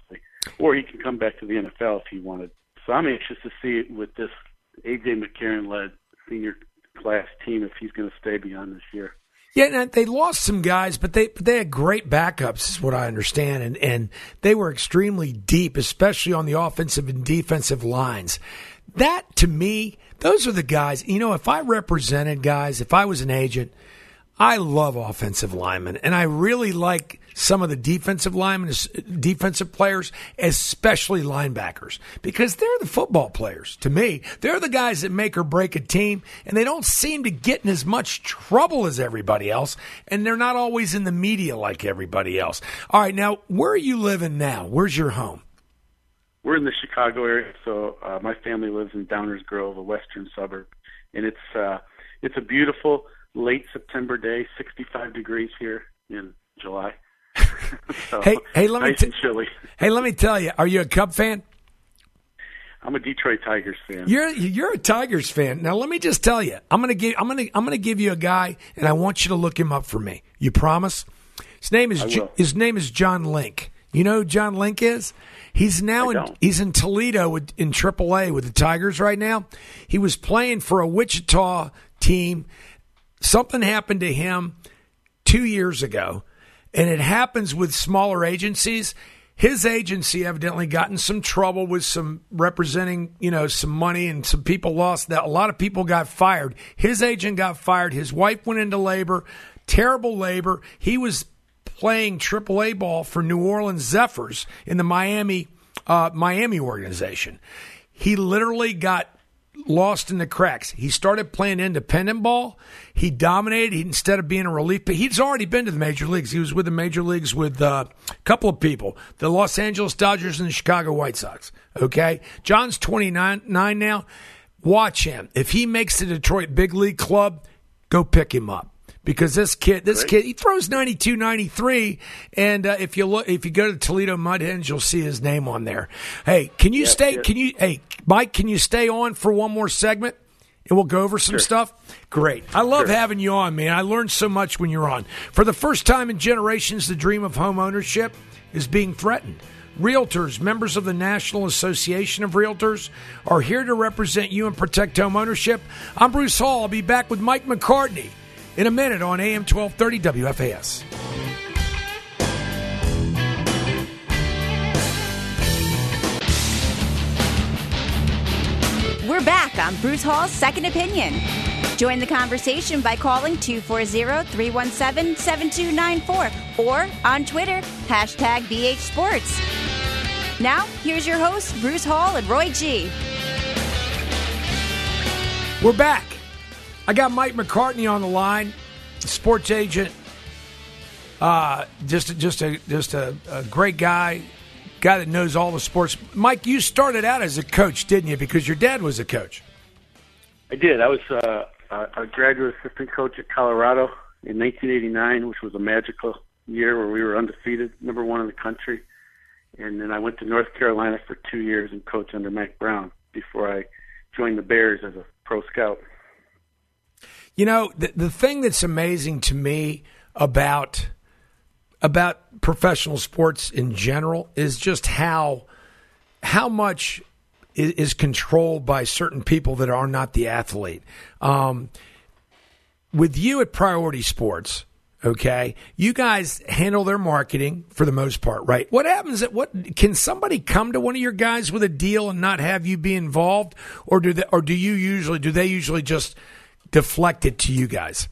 or he can come back to the NFL if he wanted. So I'm anxious to see it with this A.J. McCarron-led senior class team if he's going to stay beyond this year. Yeah, and they lost some guys, but they had great backups, is what I understand, and they were extremely deep, especially on the offensive and defensive lines. That, to me, those are the guys. You know, if I represented guys, if I was an agent, I love offensive linemen, and I really like some of the defensive linemen, defensive players, especially linebackers, because they're the football players. To me, they're the guys that make or break a team, and they don't seem to get in as much trouble as everybody else, and they're not always in the media like everybody else. All right, now, where are you living now? Where's your home? We're in the Chicago area, so my family lives in Downers Grove, a western suburb, and it's a beautiful late September day, 65 degrees here in July. So, hey, let me nice and chilly. Hey, let me tell you, are you a Cub fan? I'm a Detroit Tigers fan. You're a Tigers fan. Now let me just tell you, I'm gonna give you a guy, and I want you to look him up for me. You promise? His name is John Link. You know who John Link is? He's in Toledo in AAA with the Tigers right now. He was playing for a Wichita team. Something happened to him 2 years ago, and it happens with smaller agencies. His agency evidently got in some trouble with some representing, some money, and some people lost that. A lot of people got fired. His agent got fired. His wife went into labor, terrible labor. He was playing AAA ball for New Orleans Zephyrs in the Miami organization. He literally got lost in the cracks. He started playing independent ball. He dominated. Instead of being a relief, but he's already been to the major leagues. He was with the major leagues with a couple of people, the Los Angeles Dodgers and the Chicago White Sox. Okay, John's 29 now. Watch him. If he makes the Detroit big league club, go pick him up. Because this kid, he throws 92, 93, and if you go to Toledo Mud Hens, you'll see his name on there. Hey, can you stay? Yes. Hey, Mike, can you stay on for one more segment, and we'll go over some stuff? Great. I love having you on, man. I learned so much when you're on. For the first time in generations, the dream of home ownership is being threatened. Realtors, members of the National Association of Realtors, are here to represent you and protect home ownership. I'm Bruce Hall. I'll be back with Mike McCartney in a minute on AM 1230 WFAS. We're back on Bruce Hall's Second Opinion. Join the conversation by calling 240-317-7294 or on Twitter, #BH Sports. Now, here's your hosts, Bruce Hall and Roy G. We're back. I got Mike McCartney on the line, sports agent. Just a great guy that knows all the sports. Mike, you started out as a coach, didn't you? Because your dad was a coach. I did. I was a graduate assistant coach at Colorado in 1989, which was a magical year where we were undefeated, number one in the country. And then I went to North Carolina for 2 years and coached under Mack Brown before I joined the Bears as a pro scout. You know, the thing that's amazing to me about professional sports in general is just how much is controlled by certain people that are not the athlete. With you at Priority Sports, okay, you guys handle their marketing for the most part, right? What happens can somebody come to one of your guys with a deal and not have you be involved, or do they usually just deflect it to you guys?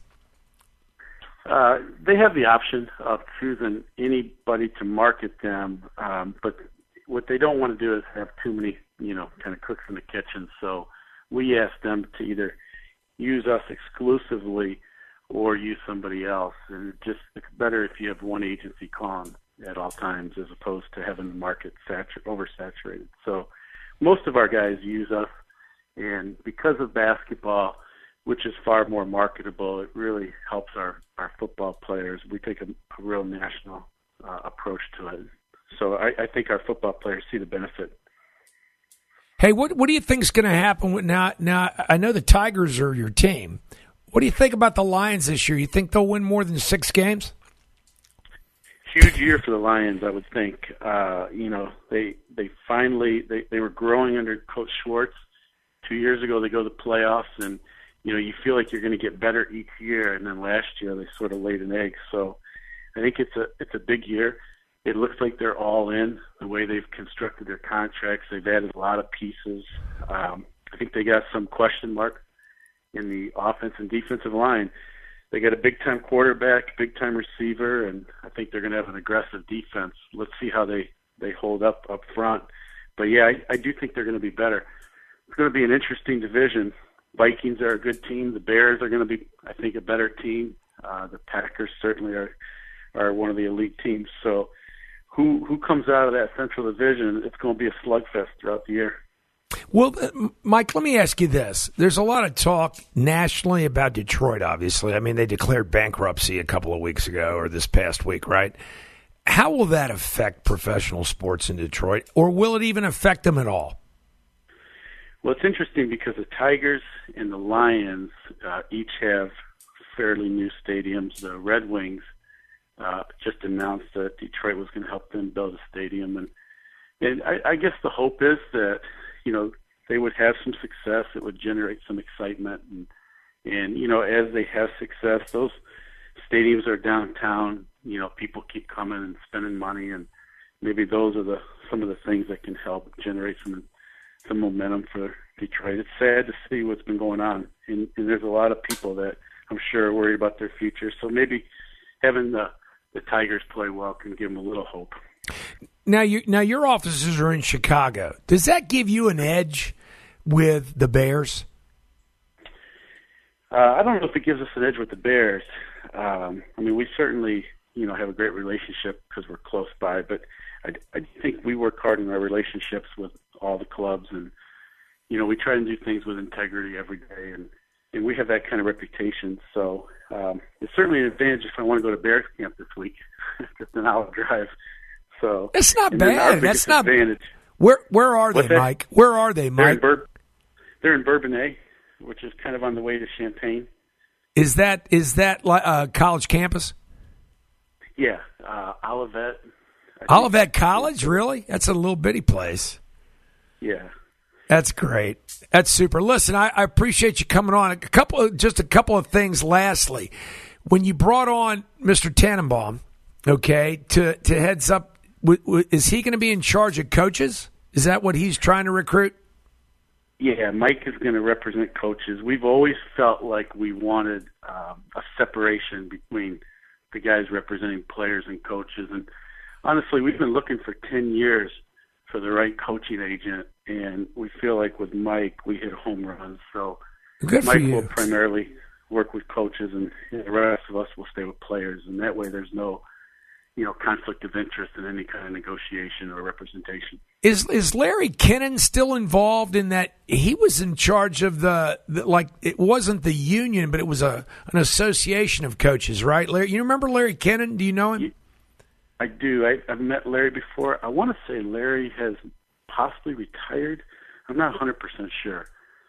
They have the option of choosing anybody to market them, but what they don't want to do is have too many, kind of cooks in the kitchen. So we ask them to either use us exclusively or use somebody else. And it's better if you have one agency calling at all times as opposed to having the market oversaturated. So most of our guys use us, and because of basketball, which is far more marketable, it really helps our football players. We take a real national approach to it. So I think our football players see the benefit. Hey, what do you think is going to happen now? I know the Tigers are your team. What do you think about the Lions this year? You think they'll win more than 6 games? huge year for the Lions, I would think. They finally they were growing under Coach Schwartz. 2 years ago, they go to the playoffs, and you feel like you're going to get better each year. And then last year, they sort of laid an egg. So I think it's a big year. It looks like they're all in the way they've constructed their contracts. They've added a lot of pieces. I think they got some question mark in the offense and defensive line. They got a big-time quarterback, big-time receiver, and I think they're going to have an aggressive defense. Let's see how they hold up front. But, yeah, I do think they're going to be better. It's going to be an interesting division. Vikings are a good team. The Bears are going to be, I think, a better team. The Packers certainly are one of the elite teams. So who comes out of that Central Division, it's going to be a slugfest throughout the year. Well, Mike, let me ask you this. There's a lot of talk nationally about Detroit, obviously. I mean, they declared bankruptcy a couple of weeks ago or this past week, right? How will that affect professional sports in Detroit, or will it even affect them at all? Well, it's interesting because the Tigers and the Lions each have fairly new stadiums. The Red Wings just announced that Detroit was going to help them build a stadium. And I guess the hope is that, they would have some success. It would generate some excitement. And as they have success, those stadiums are downtown. People keep coming and spending money. And maybe those are some of the things that can help generate some momentum for Detroit. It's sad to see what's been going on. And there's a lot of people that I'm sure are worried about their future. So maybe having the Tigers play well can give them a little hope. Now your offices are in Chicago. Does that give you an edge with the Bears? I don't know if it gives us an edge with the Bears. We certainly, have a great relationship because we're close by, but I think we work hard in our relationships with all the clubs, and, we try to do things with integrity every day, and we have that kind of reputation. So it's certainly an advantage if I want to go to Bears camp this week. Just an hour drive. So that's not bad. That's not advantage. Where are they, Mike? Where are they, Mike? They're in Bourbonnais, which is kind of on the way to Champaign. Is that college campus? Yeah, Olivet. Olivet College, really? That's a little bitty place. Yeah. That's great. That's super. Listen, I appreciate you coming on. Just a couple of things. Lastly, when you brought on Mr. Tannenbaum, okay, to heads up, is he going to be in charge of coaches? Is that what he's trying to recruit? Yeah, Mike is going to represent coaches. We've always felt like we wanted a separation between the guys representing players and coaches. And honestly, we've been looking for 10 years for the right coaching agent, and we feel like with Mike, we hit home runs. So Mike will primarily work with coaches, and the rest of us will stay with players. And that way there's no conflict of interest in any kind of negotiation or representation. Is Larry Kennan still involved in that? He was in charge of the it wasn't the union, but it was an association of coaches, right? Larry, you remember Larry Kennan? Do you know him? I do. I've met Larry before. I want to say Larry has possibly retired. I'm not 100% sure.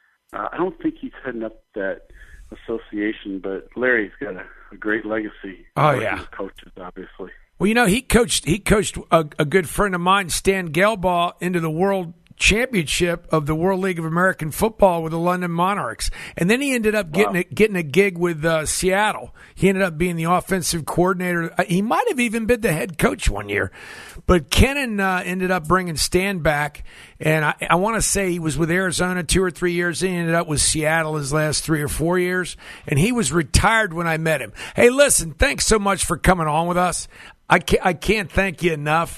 I don't think he's heading up that association, but Larry's got a great legacy. Oh, yeah. With coaches, obviously. Well, he coached a good friend of mine, Stan Gelbaugh, into the World Championship of the World League of American Football with the London Monarchs, and then he ended up getting a gig with Seattle. He ended up being the offensive coordinator. He might have even been the head coach one year, but Kennan ended up bringing Stan back, and I want to say he was with Arizona 2 or 3 years. He ended up with Seattle his last 3 or 4 years, and he was retired when I met him. Hey, listen, thanks so much for coming on with us. I can't thank you enough.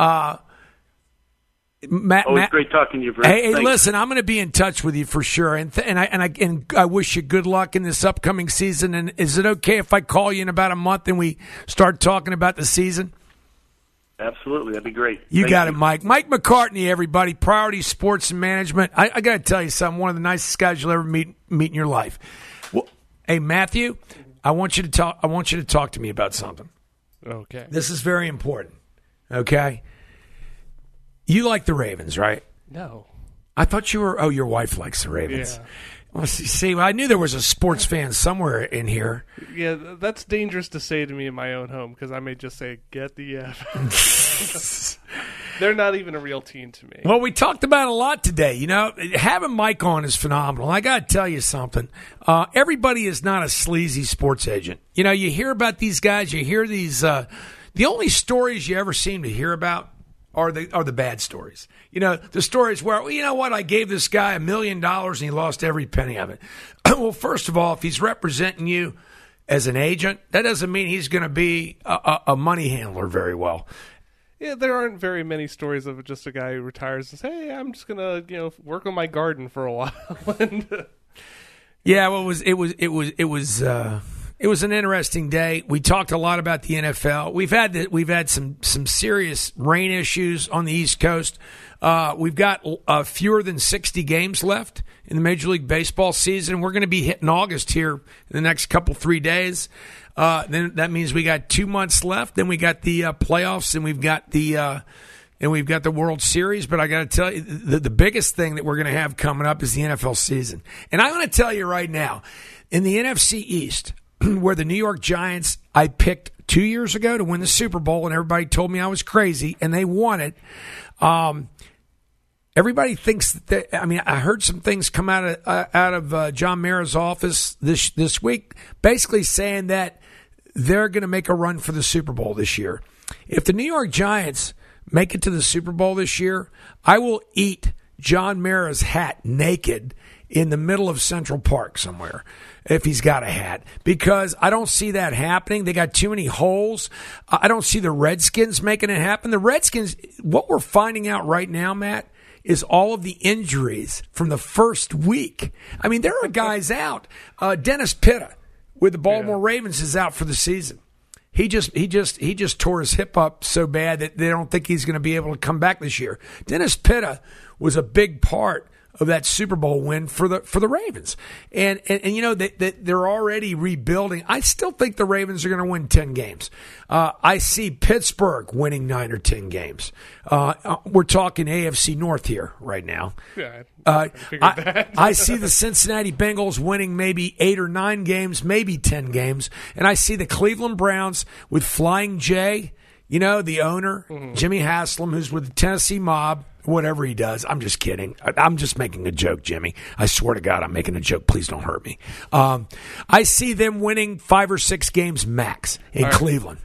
Matt, great talking to you, Brent. Hey, listen, I'm going to be in touch with you for sure, and I wish you good luck in this upcoming season. And is it okay if I call you in about a month and we start talking about the season? Absolutely, that'd be great. You got it, Mike. Mike McCartney, everybody. Priority Sports and Management. I got to tell you something. One of the nicest guys you'll ever meet in your life. Well, hey, Matthew, I want you to talk to me about something. Okay. This is very important. Okay. You like the Ravens, right? No. I thought you were. Oh, your wife likes the Ravens. Yeah. Well, see, I knew there was a sports fan somewhere in here. Yeah, that's dangerous to say to me in my own home because I may just say, get the F. They're not even a real team to me. Well, we talked about it a lot today. You know, having Mike on is phenomenal. I got to tell you something. Everybody is not a sleazy sports agent. You know, you hear about these guys. You hear these. The only stories you ever seem to hear about are the bad stories. You know, the stories where, well, you know what, I gave this guy $1 million and he lost every penny of it. Well, first of all, if he's representing you as an agent, that doesn't mean he's going to be a money handler very well. Yeah, there aren't very many stories of just a guy who retires and says, hey, I'm just going to, work on my garden for a while. Yeah, well, it was an interesting day. We talked a lot about the NFL. We've had some serious rain issues on the East Coast. We've got fewer than 60 games left in the Major League Baseball season. We're going to be hitting August here in the next 3 days. Then that means we got 2 months left. Then we got the playoffs, and we've got the World Series. But I got to tell you, the biggest thing that we're going to have coming up is the NFL season. And I'm going to tell you right now, in the NFC East, where the New York Giants I picked 2 years ago to win the Super Bowl, and everybody told me I was crazy, and they won it. Everybody thinks that. I heard some things come out of John Mara's office this week, basically saying that they're going to make a run for the Super Bowl this year. If the New York Giants make it to the Super Bowl this year, I will eat John Mara's hat naked in the middle of Central Park somewhere, if he's got a hat, because I don't see that happening. They got too many holes. I don't see the Redskins making it happen. The Redskins, what we're finding out right now, Matt, is all of the injuries from the first week. I mean, there are guys out. Dennis Pitta with the Baltimore Ravens is out for the season. He just tore his hip up so bad that they don't think he's going to be able to come back this year. Dennis Pitta was a big part of that Super Bowl win for the Ravens. And you know, they're already rebuilding. I still think the Ravens are going to win 10 games. I see Pittsburgh winning 9 or 10 games. We're talking AFC North here right now. Yeah, I figured that. I see the Cincinnati Bengals winning maybe 8 or 9 games, maybe 10 games. And I see the Cleveland Browns with Flying J, you know, the owner, Jimmy Haslam, who's with the Tennessee Mob, whatever he does. I'm just kidding. I'm just making a joke, Jimmy. I swear to God, I'm making a joke. Please don't hurt me. I see them winning 5 or 6 games max in Cleveland.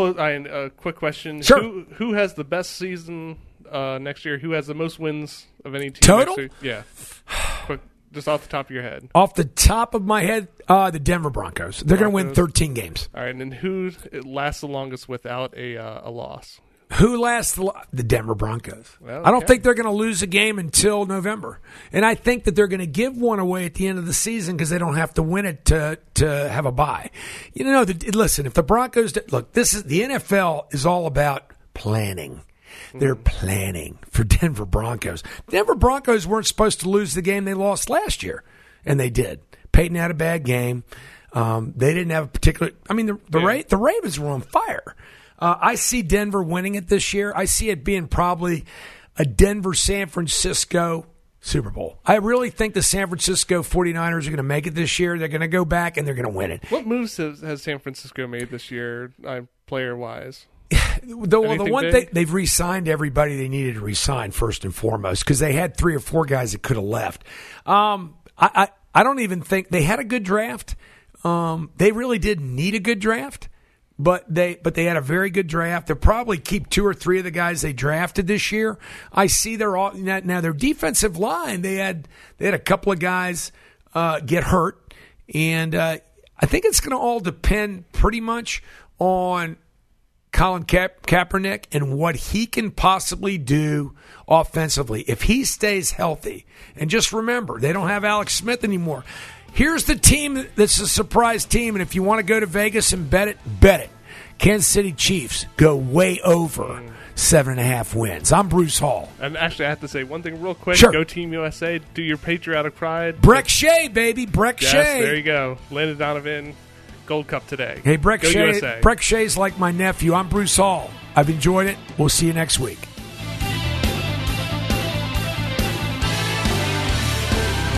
Quick question. Sure. Who has the best season next year? Who has the most wins of any team total? next year? Yeah. Quick, just off the top of your head. Off the top of my head, the Denver Broncos. They're going to win 13 games. All right, and then who lasts the longest without a loss? Who lasts the Denver Broncos? Well, I don't think they're going to lose a game until November. And I think that they're going to give one away at the end of the season because they don't have to win it to have a bye. You know, listen, if the Broncos – look, the NFL is all about planning. They're planning for Denver Broncos. Denver Broncos weren't supposed to lose the game they lost last year, and they did. Peyton had a bad game. They didn't have a particular – I mean, the Ravens were on fire. I see Denver winning it this year. I see it being probably a Denver-San Francisco Super Bowl. I really think the San Francisco 49ers are going to make it this year. They're going to go back and they're going to win it. What moves has San Francisco made this year, player-wise? The one thing, they've re-signed everybody they needed to re-sign first and foremost because they had 3 or 4 guys that could have left. I don't even think they had a good draft. They really didn't need a good draft. But they had a very good draft. They'll probably keep 2 or 3 of the guys they drafted this year. I see now their defensive line. They had a couple of guys get hurt, and I think it's going to all depend pretty much on Colin Kaepernick and what he can possibly do offensively if he stays healthy. And just remember, they don't have Alex Smith anymore. Here's the team that's a surprise team, and if you want to go to Vegas and bet it. Kansas City Chiefs go way over 7.5 wins. I'm Bruce Hall. And actually, I have to say one thing real quick. Sure. Go Team USA. Do your patriotic pride. Breck Shea, baby. Breck Shea. Yes, there you go. Landon Donovan, Gold Cup today. Hey, Breck Go Shea. USA. Breck Shea's like my nephew. I'm Bruce Hall. I've enjoyed it. We'll see you next week.